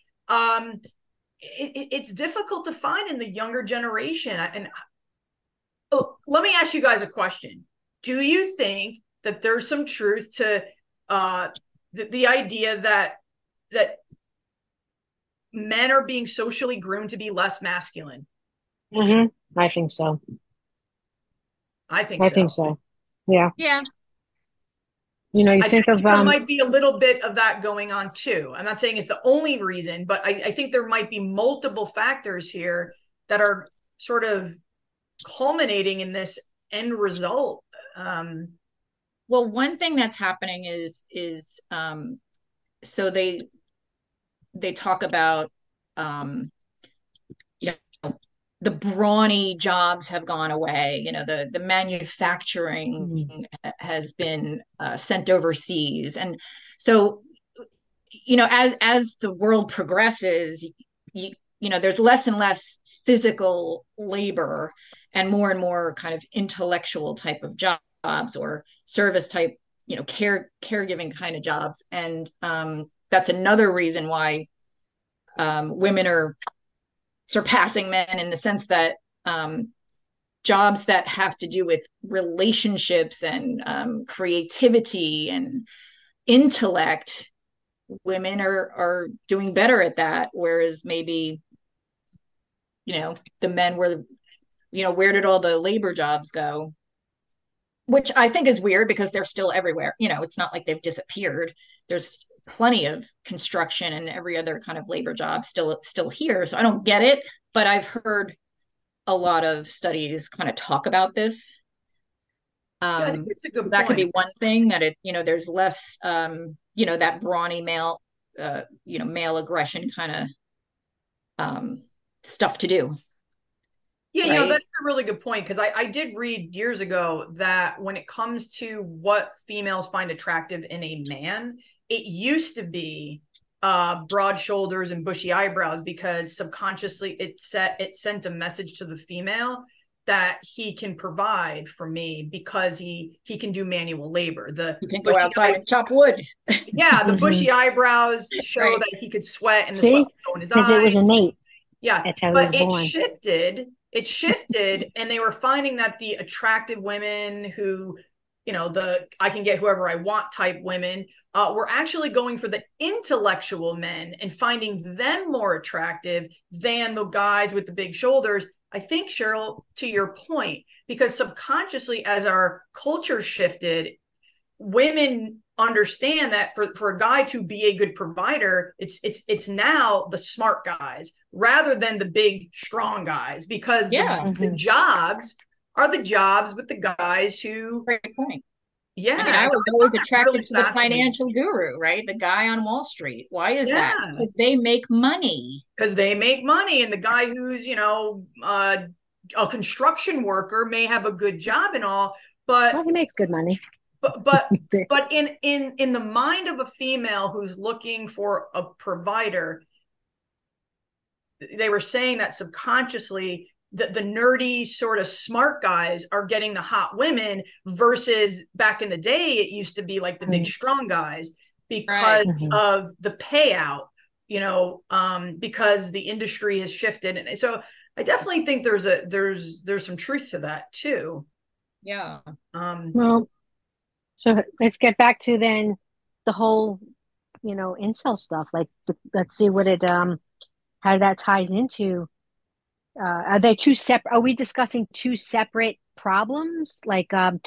It's difficult to find in the younger generation. And let me ask you guys a question. Do you think that there's some truth to the idea that men are being socially groomed to be less masculine? Mm-hmm. I think so. I think I so. think so. Yeah. Yeah. You I think of there might be a little bit of that going on too. I'm not saying it's the only reason, but I think there might be multiple factors here that are sort of culminating in this end result. Well, one thing that's happening is so they talk about you know the brawny jobs have gone away. The manufacturing has been sent overseas, and so as the world progresses, there's less and less physical labor and more kind of intellectual type of jobs or service type, caregiving kind of jobs. And that's another reason why women are surpassing men, in the sense that jobs that have to do with relationships and creativity and intellect, women are doing better at that, whereas maybe the men were, where did all the labor jobs go, which I think is weird because they're still everywhere. It's not like they've disappeared. There's plenty of construction and every other kind of labor job still here, so I don't get it, but I've heard a lot of studies kind of talk about this. Yeah, I think it's a good That could be point. one thing, that there's less that brawny male male aggression kind of stuff to do. Yeah, right? that's a really good point, because I did read years ago that when it comes to what females find attractive in a man, it used to be broad shoulders and bushy eyebrows, because subconsciously it sent a message to the female that he can provide for me because he can do manual labor. You can go outside and chop wood. Yeah, the bushy eyebrows show Right. that he could sweat, and the See? sweat would go in his Because eyes. it was innate. Yeah, That's how he but was born. it shifted, and they were finding that the attractive women who, the I can get whoever I want type women, were actually going for the intellectual men and finding them more attractive than the guys with the big shoulders. I think, Cheryl, to your point, because subconsciously, as our culture shifted, women understand that for a guy to be a good provider, it's now the smart guys rather than the big strong guys, because the jobs are the jobs with the guys who. Great point. Yeah, I was always attracted to the financial guru, right? The guy on Wall Street. Why is that? Because they make money. Because they make money, and the guy who's a construction worker may have a good job and all, but he makes good money. But in the mind of a female who's looking for a provider, they were saying that subconsciously the nerdy sort of smart guys are getting the hot women, versus back in the day it used to be like the big strong guys, because of the payout, because the industry has shifted. And so I definitely think there's some truth to that too. Yeah. Well, so let's get back to then the whole, incel stuff. Like, let's see what how that ties into. Are they two separate? Are we discussing two separate problems? Like, the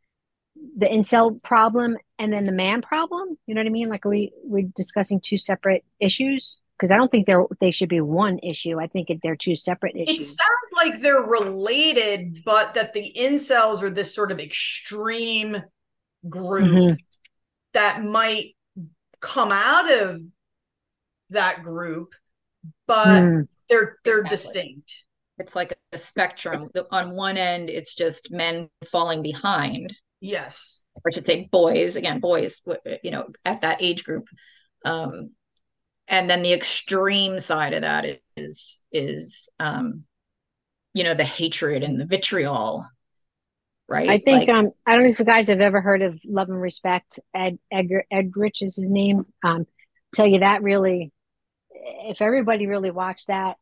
incel problem and then the man problem? You know what I mean? Like, we're discussing two separate issues? Because I don't think they should be one issue. I think they're two separate issues. It sounds like they're related, but that the incels are this sort of extreme group that might come out of that group, but they're distinct. It's like a spectrum. On one end, it's just men falling behind. Yes. Or I should say boys, at that age group. And then the extreme side of that is the hatred and the vitriol. Right. I think I don't know if you guys have ever heard of Love and Respect. Ed Rich is his name. Tell you that really, if everybody really watched that,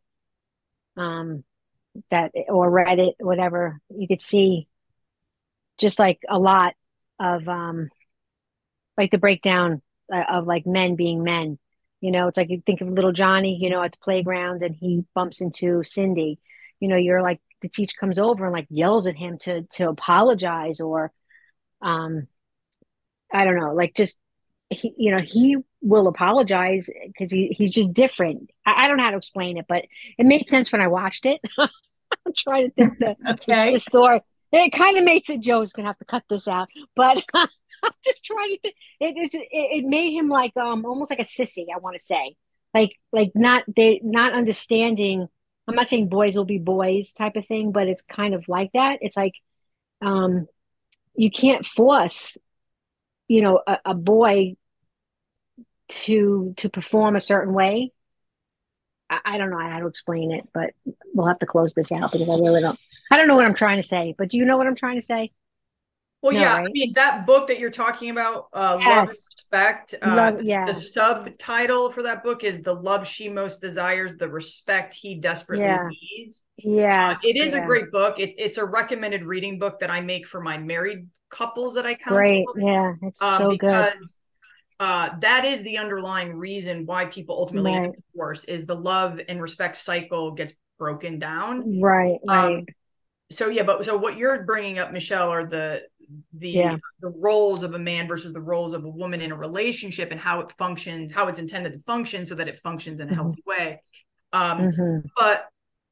or read it, whatever, you could see just like a lot of like the breakdown of like men being men. It's like you think of little Johnny, at the playground, and he bumps into Cindy. You're like, the teacher comes over and like yells at him to apologize, or I don't know, like just he will apologize because he's just different. I don't know how to explain it, but it made sense when I watched it. I'm trying to think the story. It kind of makes it. Joe's gonna have to cut this out, but I'm just trying to think. It made him like almost like a sissy. I want to say like not understanding. I'm not saying boys will be boys type of thing, but it's kind of like that. It's like you can't force a boy to perform a certain way. I don't know how to explain it, but we'll have to close this out because I don't know what I'm trying to say, but do you know what I'm trying to say? Well, No, yeah, right? I mean, that book that you're talking about, Love and Yes. Respect, Love, the yeah. subtitle for that book is The Love She Most Desires, the Respect He Desperately Yeah. Needs. Yes. It is a Yeah. great book. It's a recommended reading book that I make for my married couples that I counsel. Great. Yeah. It's so good. Because that is the underlying reason why people ultimately end up divorce, is the love and respect cycle gets broken down. Right. Right. So yeah, but so what you're bringing up, Michelle, are the roles of a man versus the roles of a woman in a relationship, and how it functions, how it's intended to function, so that it functions in a healthy way. But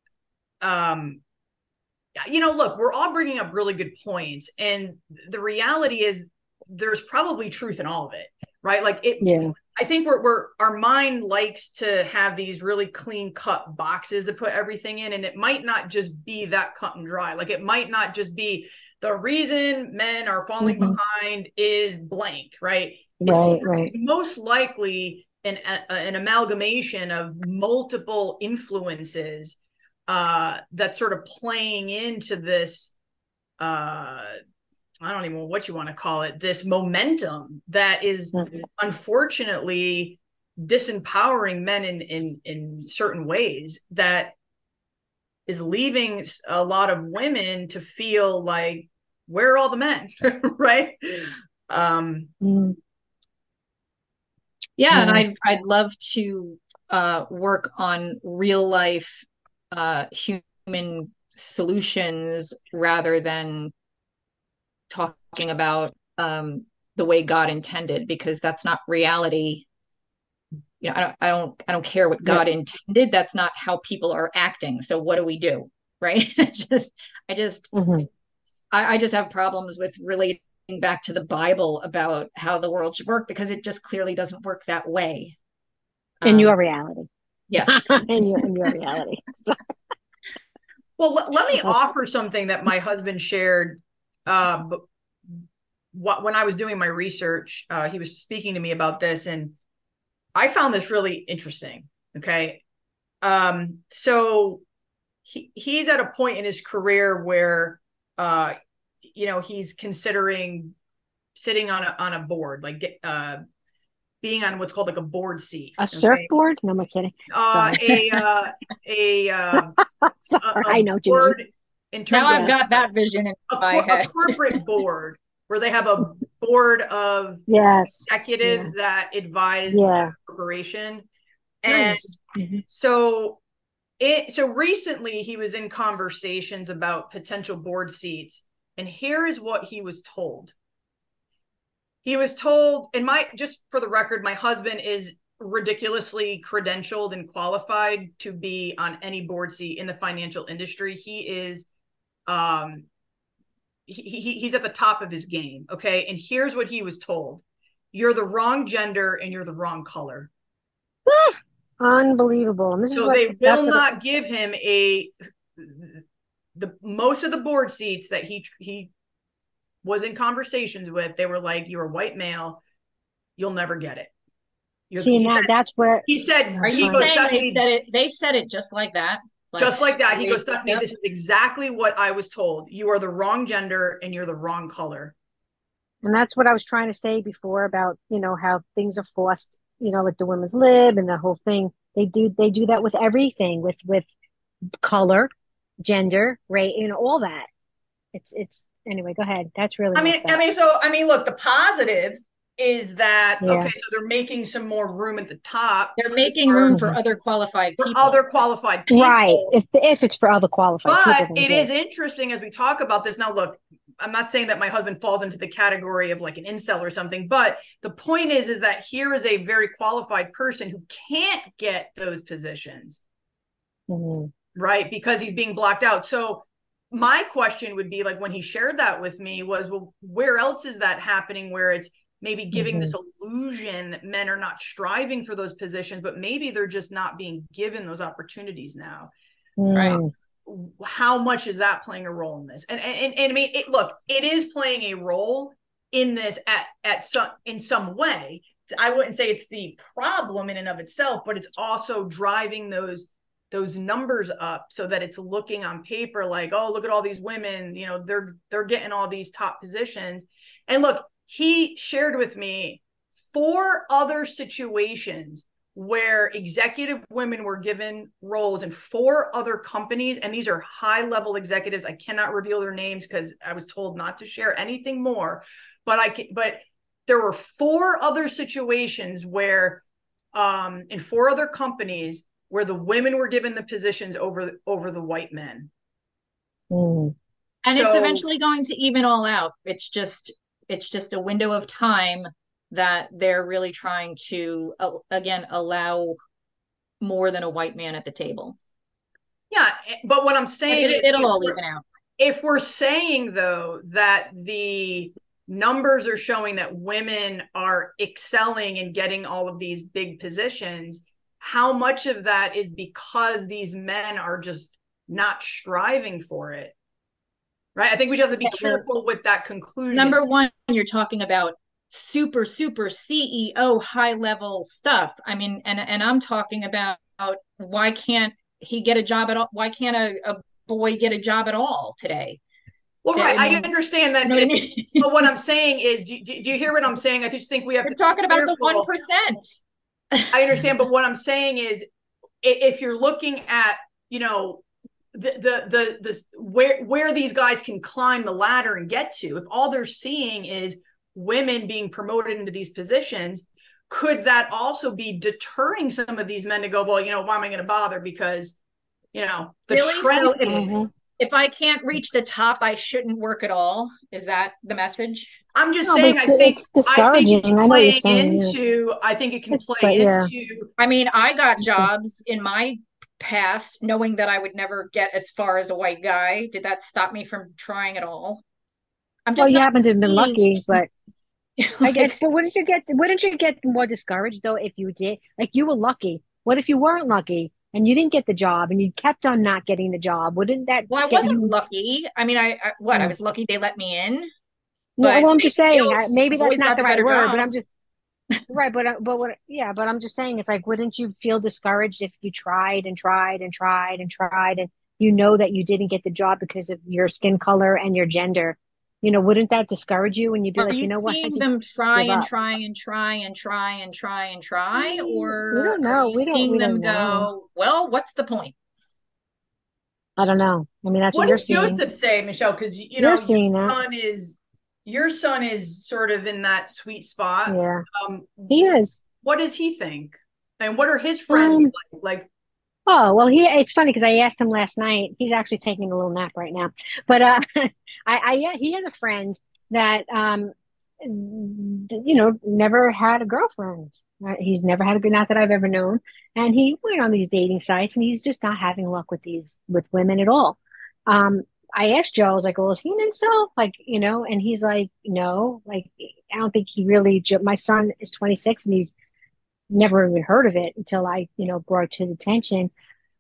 look, we're all bringing up really good points, and the reality is there's probably truth in all of it, right? Like it. Yeah. I think our mind likes to have these really clean cut boxes to put everything in. And it might not just be that cut and dry. Like it might not just be the reason men are falling behind is blank, right? It's most likely an amalgamation of multiple influences that's sort of playing into this, I don't even know what you want to call it, this momentum that is unfortunately disempowering men in certain ways, that is leaving a lot of women to feel like, where are all the men? Right. Yeah, and I'd love to work on real life human solutions rather than talking about the way God intended, because that's not reality. I don't care what God intended. That's not how people are acting. So what do we do? Right. I just have problems with relating back to the Bible about how the world should work, because it just clearly doesn't work that way. In your reality. Yes. in your reality. Well, let me offer something that my husband shared when I was doing my research. He was speaking to me about this, and I found this really interesting. Okay. So he's at a point in his career where, he's considering sitting on a board, like being on what's called like a board seat. A surfboard? No, I'm kidding. I know board in terms now I've got that vision in my head. A corporate board where they have a board of executives that advise the corporation. And so recently he was in conversations about potential board seats, and here is what he was told. He was told, and just for the record, my husband is ridiculously credentialed and qualified to be on any board seat in the financial industry. He is, he's at the top of his game. Okay. And here's what he was told: you're the wrong gender and you're the wrong color. Unbelievable. And so they will not give him most of the board seats that he was in conversations with. They were like, you're a white male, you'll never get it. That's where he said. Are you saying they said it just like that? Just like that. He goes, Stephanie, this is exactly what I was told. You are the wrong gender and you're the wrong color. And that's what I was trying to say before about, how things are forced, like the women's lib and the whole thing. They do that with everything, with color, gender, race, all that. It's anyway, go ahead. That's really look, the positive is that okay, so they're making some more room at the top. They're making room for other qualified people. Right. If it's for other qualified people. But it is interesting as we talk about this. Now, look, I'm not saying that my husband falls into the category of like an incel or something, but the point is that here is a very qualified person who can't get those positions, right? Because he's being blocked out. So my question would be, like, when he shared that with me was, well, where else is that happening, where it's maybe giving this illusion that men are not striving for those positions, but maybe they're just not being given those opportunities now. Right. How much is that playing a role in this? And I mean, it is playing a role in this in some way. I wouldn't say it's the problem in and of itself, but it's also driving those numbers up so that it's looking on paper like, oh, look at all these women, you know, they're getting all these top positions. And look, he shared with me 4 other situations where executive women were given roles in 4 other companies. And these are high level executives. I cannot reveal their names because I was told not to share anything more, but there were 4 other situations where in 4 other companies where the women were given the positions over the white men. And it's eventually going to even all out. It's just a window of time that they're really trying to, again, allow more than a white man at the table. Yeah, but what I'm saying is it'll all even out. If we're saying, though, that the numbers are showing that women are excelling and getting all of these big positions, how much of that is because these men are just not striving for it? Right? I think we have to be careful with that conclusion. Number one, you're talking about super CEO high level stuff. I mean, and I'm talking about why can't he get a job at all? Why can't a boy get a job at all today? Well, right. I understand that. But what I'm saying is, do you hear what I'm saying? I just think we have to talking about the 1%. I understand. But what I'm saying is, if you're looking at, you know, the where these guys can climb the ladder and get to, if all they're seeing is women being promoted into these positions, could that also be deterring some of these men to go, well, you know, why am I going to bother? Because, you know, the trend. So if I can't reach the top, I shouldn't work at all. Is that the message? I'm just saying, I think it can play into. I mean, I got jobs in my past knowing that I would never get as far as a white guy. Did that stop me from trying at all? You happen to have been lucky, but I guess. But wouldn't you get more discouraged though if you did? Like, you were lucky. What if you weren't lucky and you didn't get the job and you kept on not getting the job? Wouldn't that? Well, I wasn't lucky. I mean, I was lucky they let me in. Well, I'm just saying, maybe that's not the right word, but I'm just right. But I'm just saying, it's like, wouldn't you feel discouraged if you tried and tried and tried and tried, and you know that you didn't get the job because of your skin color and your gender? You know, wouldn't that discourage you? And you'd be like, you know what? Seeing them try and try and try and try and try and try, or we don't know. Seeing them go, well, what's the point? I don't know. I mean, that's what you're does seeing. Joseph say, Michelle? Because you're seeing your son is sort of in that sweet spot. Yeah, he is. What does he think? And what are his friends like? Oh, well, it's funny because I asked him last night. He's actually taking a little nap right now. But he has a friend that never had a girlfriend. He's never had a good, not that I've ever known. And he went on these dating sites and he's just not having luck with women at all. I asked Joe, I was like, well, is he an incel? Like, you know, and he's like, no, like, I don't think he really, my son is 26 and he's never even heard of it until I, brought it to his attention.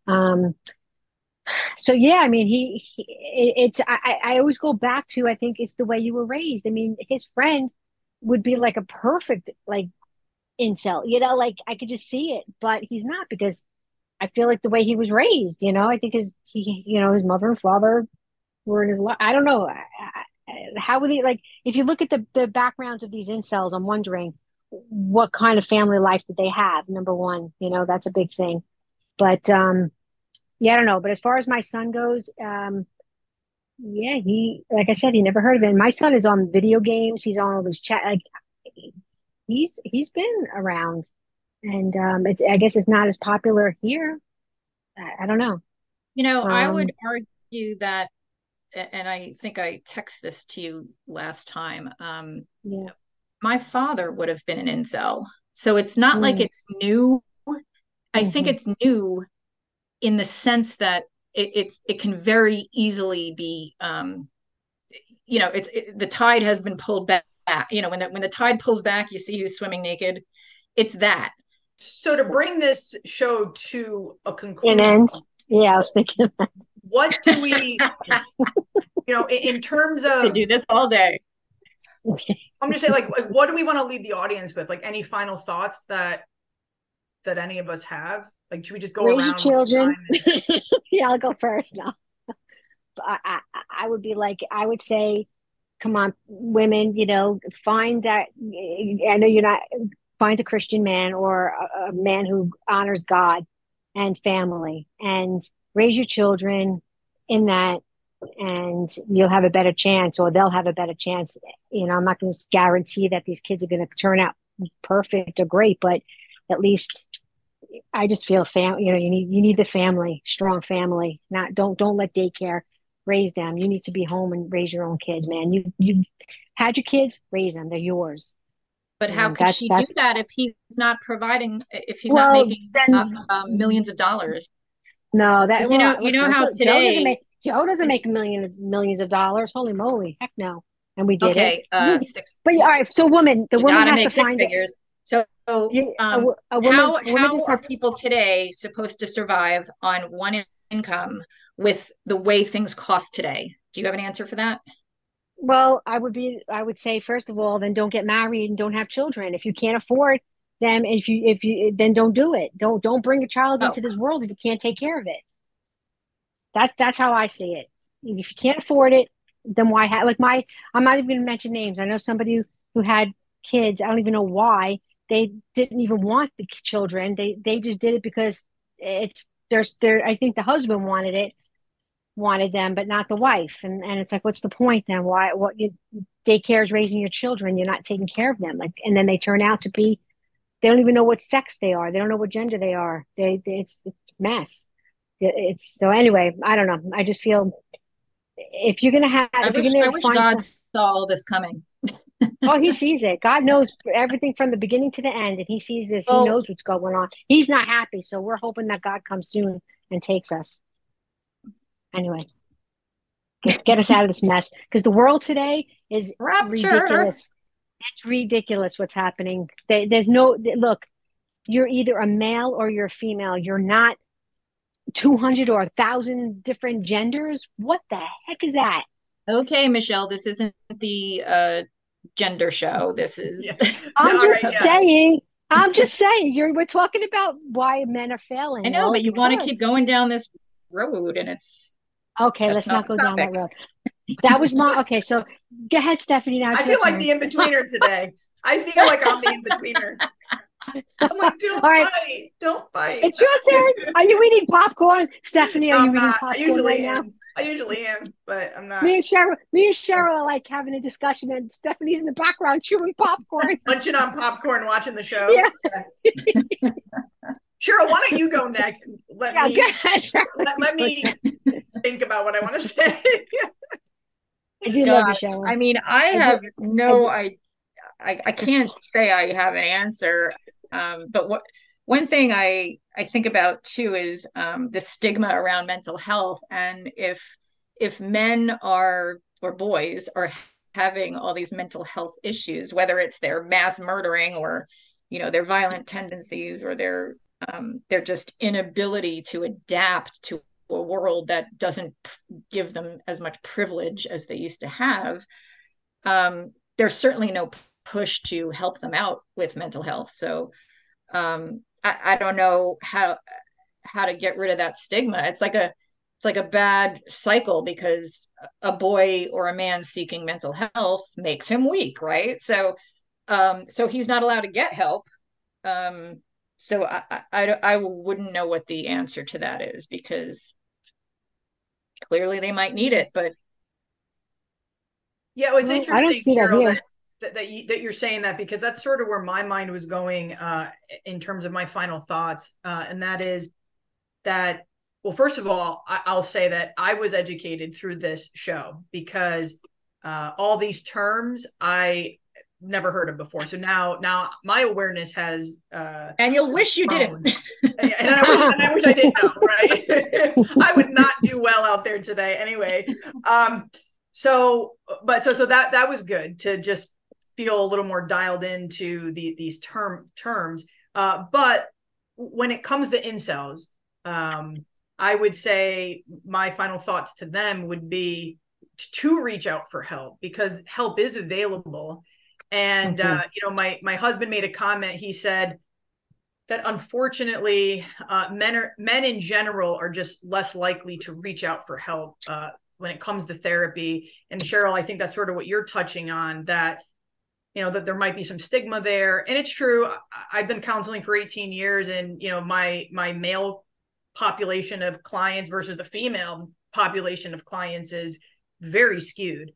So yeah, I mean, I always go back to, I think it's the way you were raised. I mean, his friend would be like a perfect, like, incel, like I could just see it, but he's not, because I feel like the way he was raised, I think his mother and father were in his life. I don't know. How would he, like, if you look at the backgrounds of these incels, I'm wondering what kind of family life did they have? Number one, that's a big thing. But yeah, I don't know. But as far as my son goes, yeah, he, like I said, he never heard of it. My son is on video games. He's on all these chat. Like, he's been around, and I guess it's not as popular here. I don't know. I would argue that, and I think I texted this to you last time. Yeah. My father would have been an incel. So it's not like it's new. I think it's new in the sense that it can very easily be, the tide has been pulled back. When the tide pulls back, you see who's swimming naked. It's that. So to bring this show to a conclusion, I was thinking that. What do we, in terms of, I do this all day. I'm just saying, like what do we want to leave the audience with? Like any final thoughts that any of us have? Like, should we just go Raise your around one children. time? Yeah, I'll go first now. I would be like, I would say, come on, women, find that. I know you're not, find a Christian man or a man who honors God and family, and raise your children in that, and you'll have a better chance, or they'll have a better chance. I'm not going to guarantee that these kids are going to turn out perfect or great, but at least I just feel you need the family, strong family. Not don't let daycare raise them. You need to be home and raise your own kids, man. You had your kids, raise them. They're yours. But how And could that's she do that's that if he's not providing, if he's not well making then millions of dollars? no that Because well you look, know how today, Joe doesn't make millions of dollars. Holy moly, heck no. And we did it. okay, six, But all right, so the you woman got to has to make six find it. figures. So, A woman how just are has. people today supposed to survive on one income with the way things cost today? Do you have an answer for that? Well, I would say, first of all, then don't get married and don't have children. If you can't afford them, if you then don't do it. Don't bring a child Oh, into this world if you can't take care of it. That's how I see it. If you can't afford it, then why have I'm not even going to mention names. I know somebody who had kids. I don't even know why they didn't even want the children. They just did it because it's there's there. I think the husband wanted them, but not the wife. And it's like, what's the point then? Why? What you daycare is raising your children? You're not taking care of them. Like, and then they turn out to be. They don't even know what sex they are. They don't know what gender they are. It's a mess. It's so anyway. I don't know. I just feel if you're I gonna wish find God some. saw all this coming. Oh, he sees it. God knows everything from the beginning to the end, and he sees this. He Well, knows what's going on. He's not happy, so we're hoping that God comes soon and takes us. Anyway, get us out of this mess because the world today is rapture. ridiculous. It's ridiculous what's happening. There's no look. You're either a male or you're a female. You're not 200 or 1,000 different genders. What the heck is that? Okay, Michelle, this isn't the gender show. This is Yeah. I'm All just right, yeah. saying. I'm just saying. We're talking about why men are failing. I know, Well, but you want to keep because going down this road, and okay, that's let's not not the go down topic. that road. That was my okay. So go ahead, Stephanie. Now it's I your feel like turn. the in-betweener today. I feel like I'm the in-betweener. I'm like, All don't right, fight. Don't fight. it's your turn. Are you eating popcorn, Stephanie? Are No, you I'm eating not. I popcorn right usually now? am. I usually am, but I'm not. Me and Cheryl are like having a discussion, and Stephanie's in the background chewing popcorn. Munching on popcorn, watching the show. Yeah, Cheryl, why don't you go next? Let yeah. Go me ahead, let me think about what I want to say. I do love you, Gosh, Cheryl. I mean, I I do. have I no, do. I can't say I have an answer. But one thing I think about too is the stigma around mental health, and if men are or boys are having all these mental health issues, whether it's their mass murdering or their violent tendencies or their just inability to adapt to a world that doesn't give them as much privilege as they used to have, there's certainly no push to help them out with mental health. So I don't know how to get rid of that stigma. It's like a bad cycle because a boy or a man seeking mental health makes him weak, right? So he's not allowed to get help. So I wouldn't know what the answer to that is because clearly they might need it, but Yeah, well, it's Well, I don't interesting, see that Cheryl, here. that you're saying that because that's sort of where my mind was going in terms of my final thoughts, and that is that. Well, first of all, I'll say that I was educated through this show because all these terms I never heard of before. So now my awareness has and you'll wish you grown. didn't. And I wish I did know, right? I would not do well out there today anyway. So that was good to just feel a little more dialed into these terms. But when it comes to incels, I would say my final thoughts to them would be to reach out for help, because help is available. And my husband made a comment. He said that unfortunately, men in general are just less likely to reach out for help when it comes to therapy. And Cheryl, I think that's sort of what you're touching on, that that there might be some stigma there. And it's true. I've been counseling for 18 years, and my male population of clients versus the female population of clients is very skewed.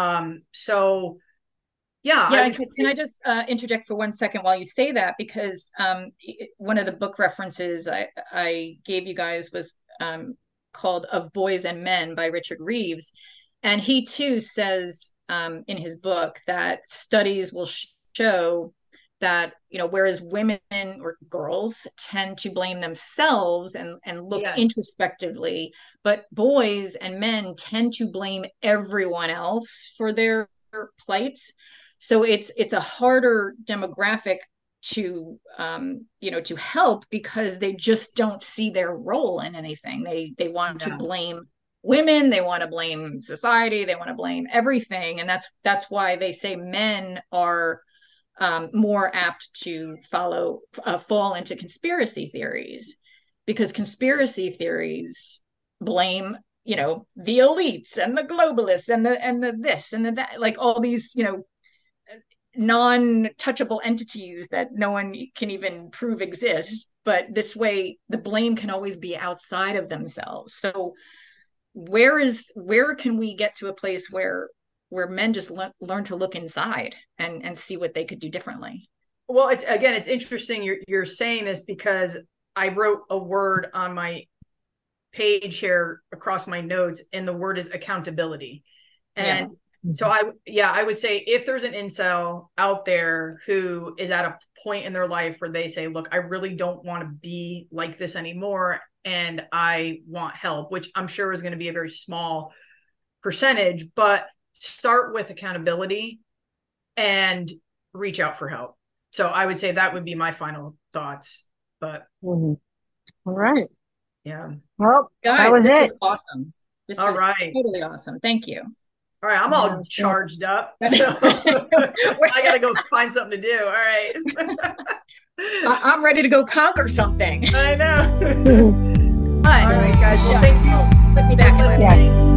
So yeah. Can I just interject for 1 second while you say that? Because one of the book references I gave you guys was called Of Boys and Men by Richard Reeves. And he too says in his book that studies will show that, whereas women or girls tend to blame themselves and look introspectively, but boys and men tend to blame everyone else for their plights. So it's a harder demographic to to help, because they just don't see their role in anything. They want to blame women, they want to blame society, they want to blame everything. And that's why they say men are more apt to fall into conspiracy theories, because conspiracy theories blame the elites and the globalists and the this and the that, like all these non-touchable entities that no one can even prove exist. But this way the blame can always be outside of themselves. So where can we get to a place where men just learn to look inside and see what they could do differently? Well, it's interesting you're saying this, because I wrote a word on my page here across my notes, and the word is accountability. And so I would say, if there's an incel out there who is at a point in their life where they say, look, I really don't want to be like this anymore, and I want help, which I'm sure is going to be a very small percentage, but start with accountability and reach out for help. So I would say that would be my final thoughts. But all right. Yeah. Well, guys, was awesome. This all was right. Totally awesome. Thank you. All right, I'm all charged up, so I got to go find something to do. All right. I'm ready to go conquer something. I know. All right, guys. Well, thank you. Put me back in my place.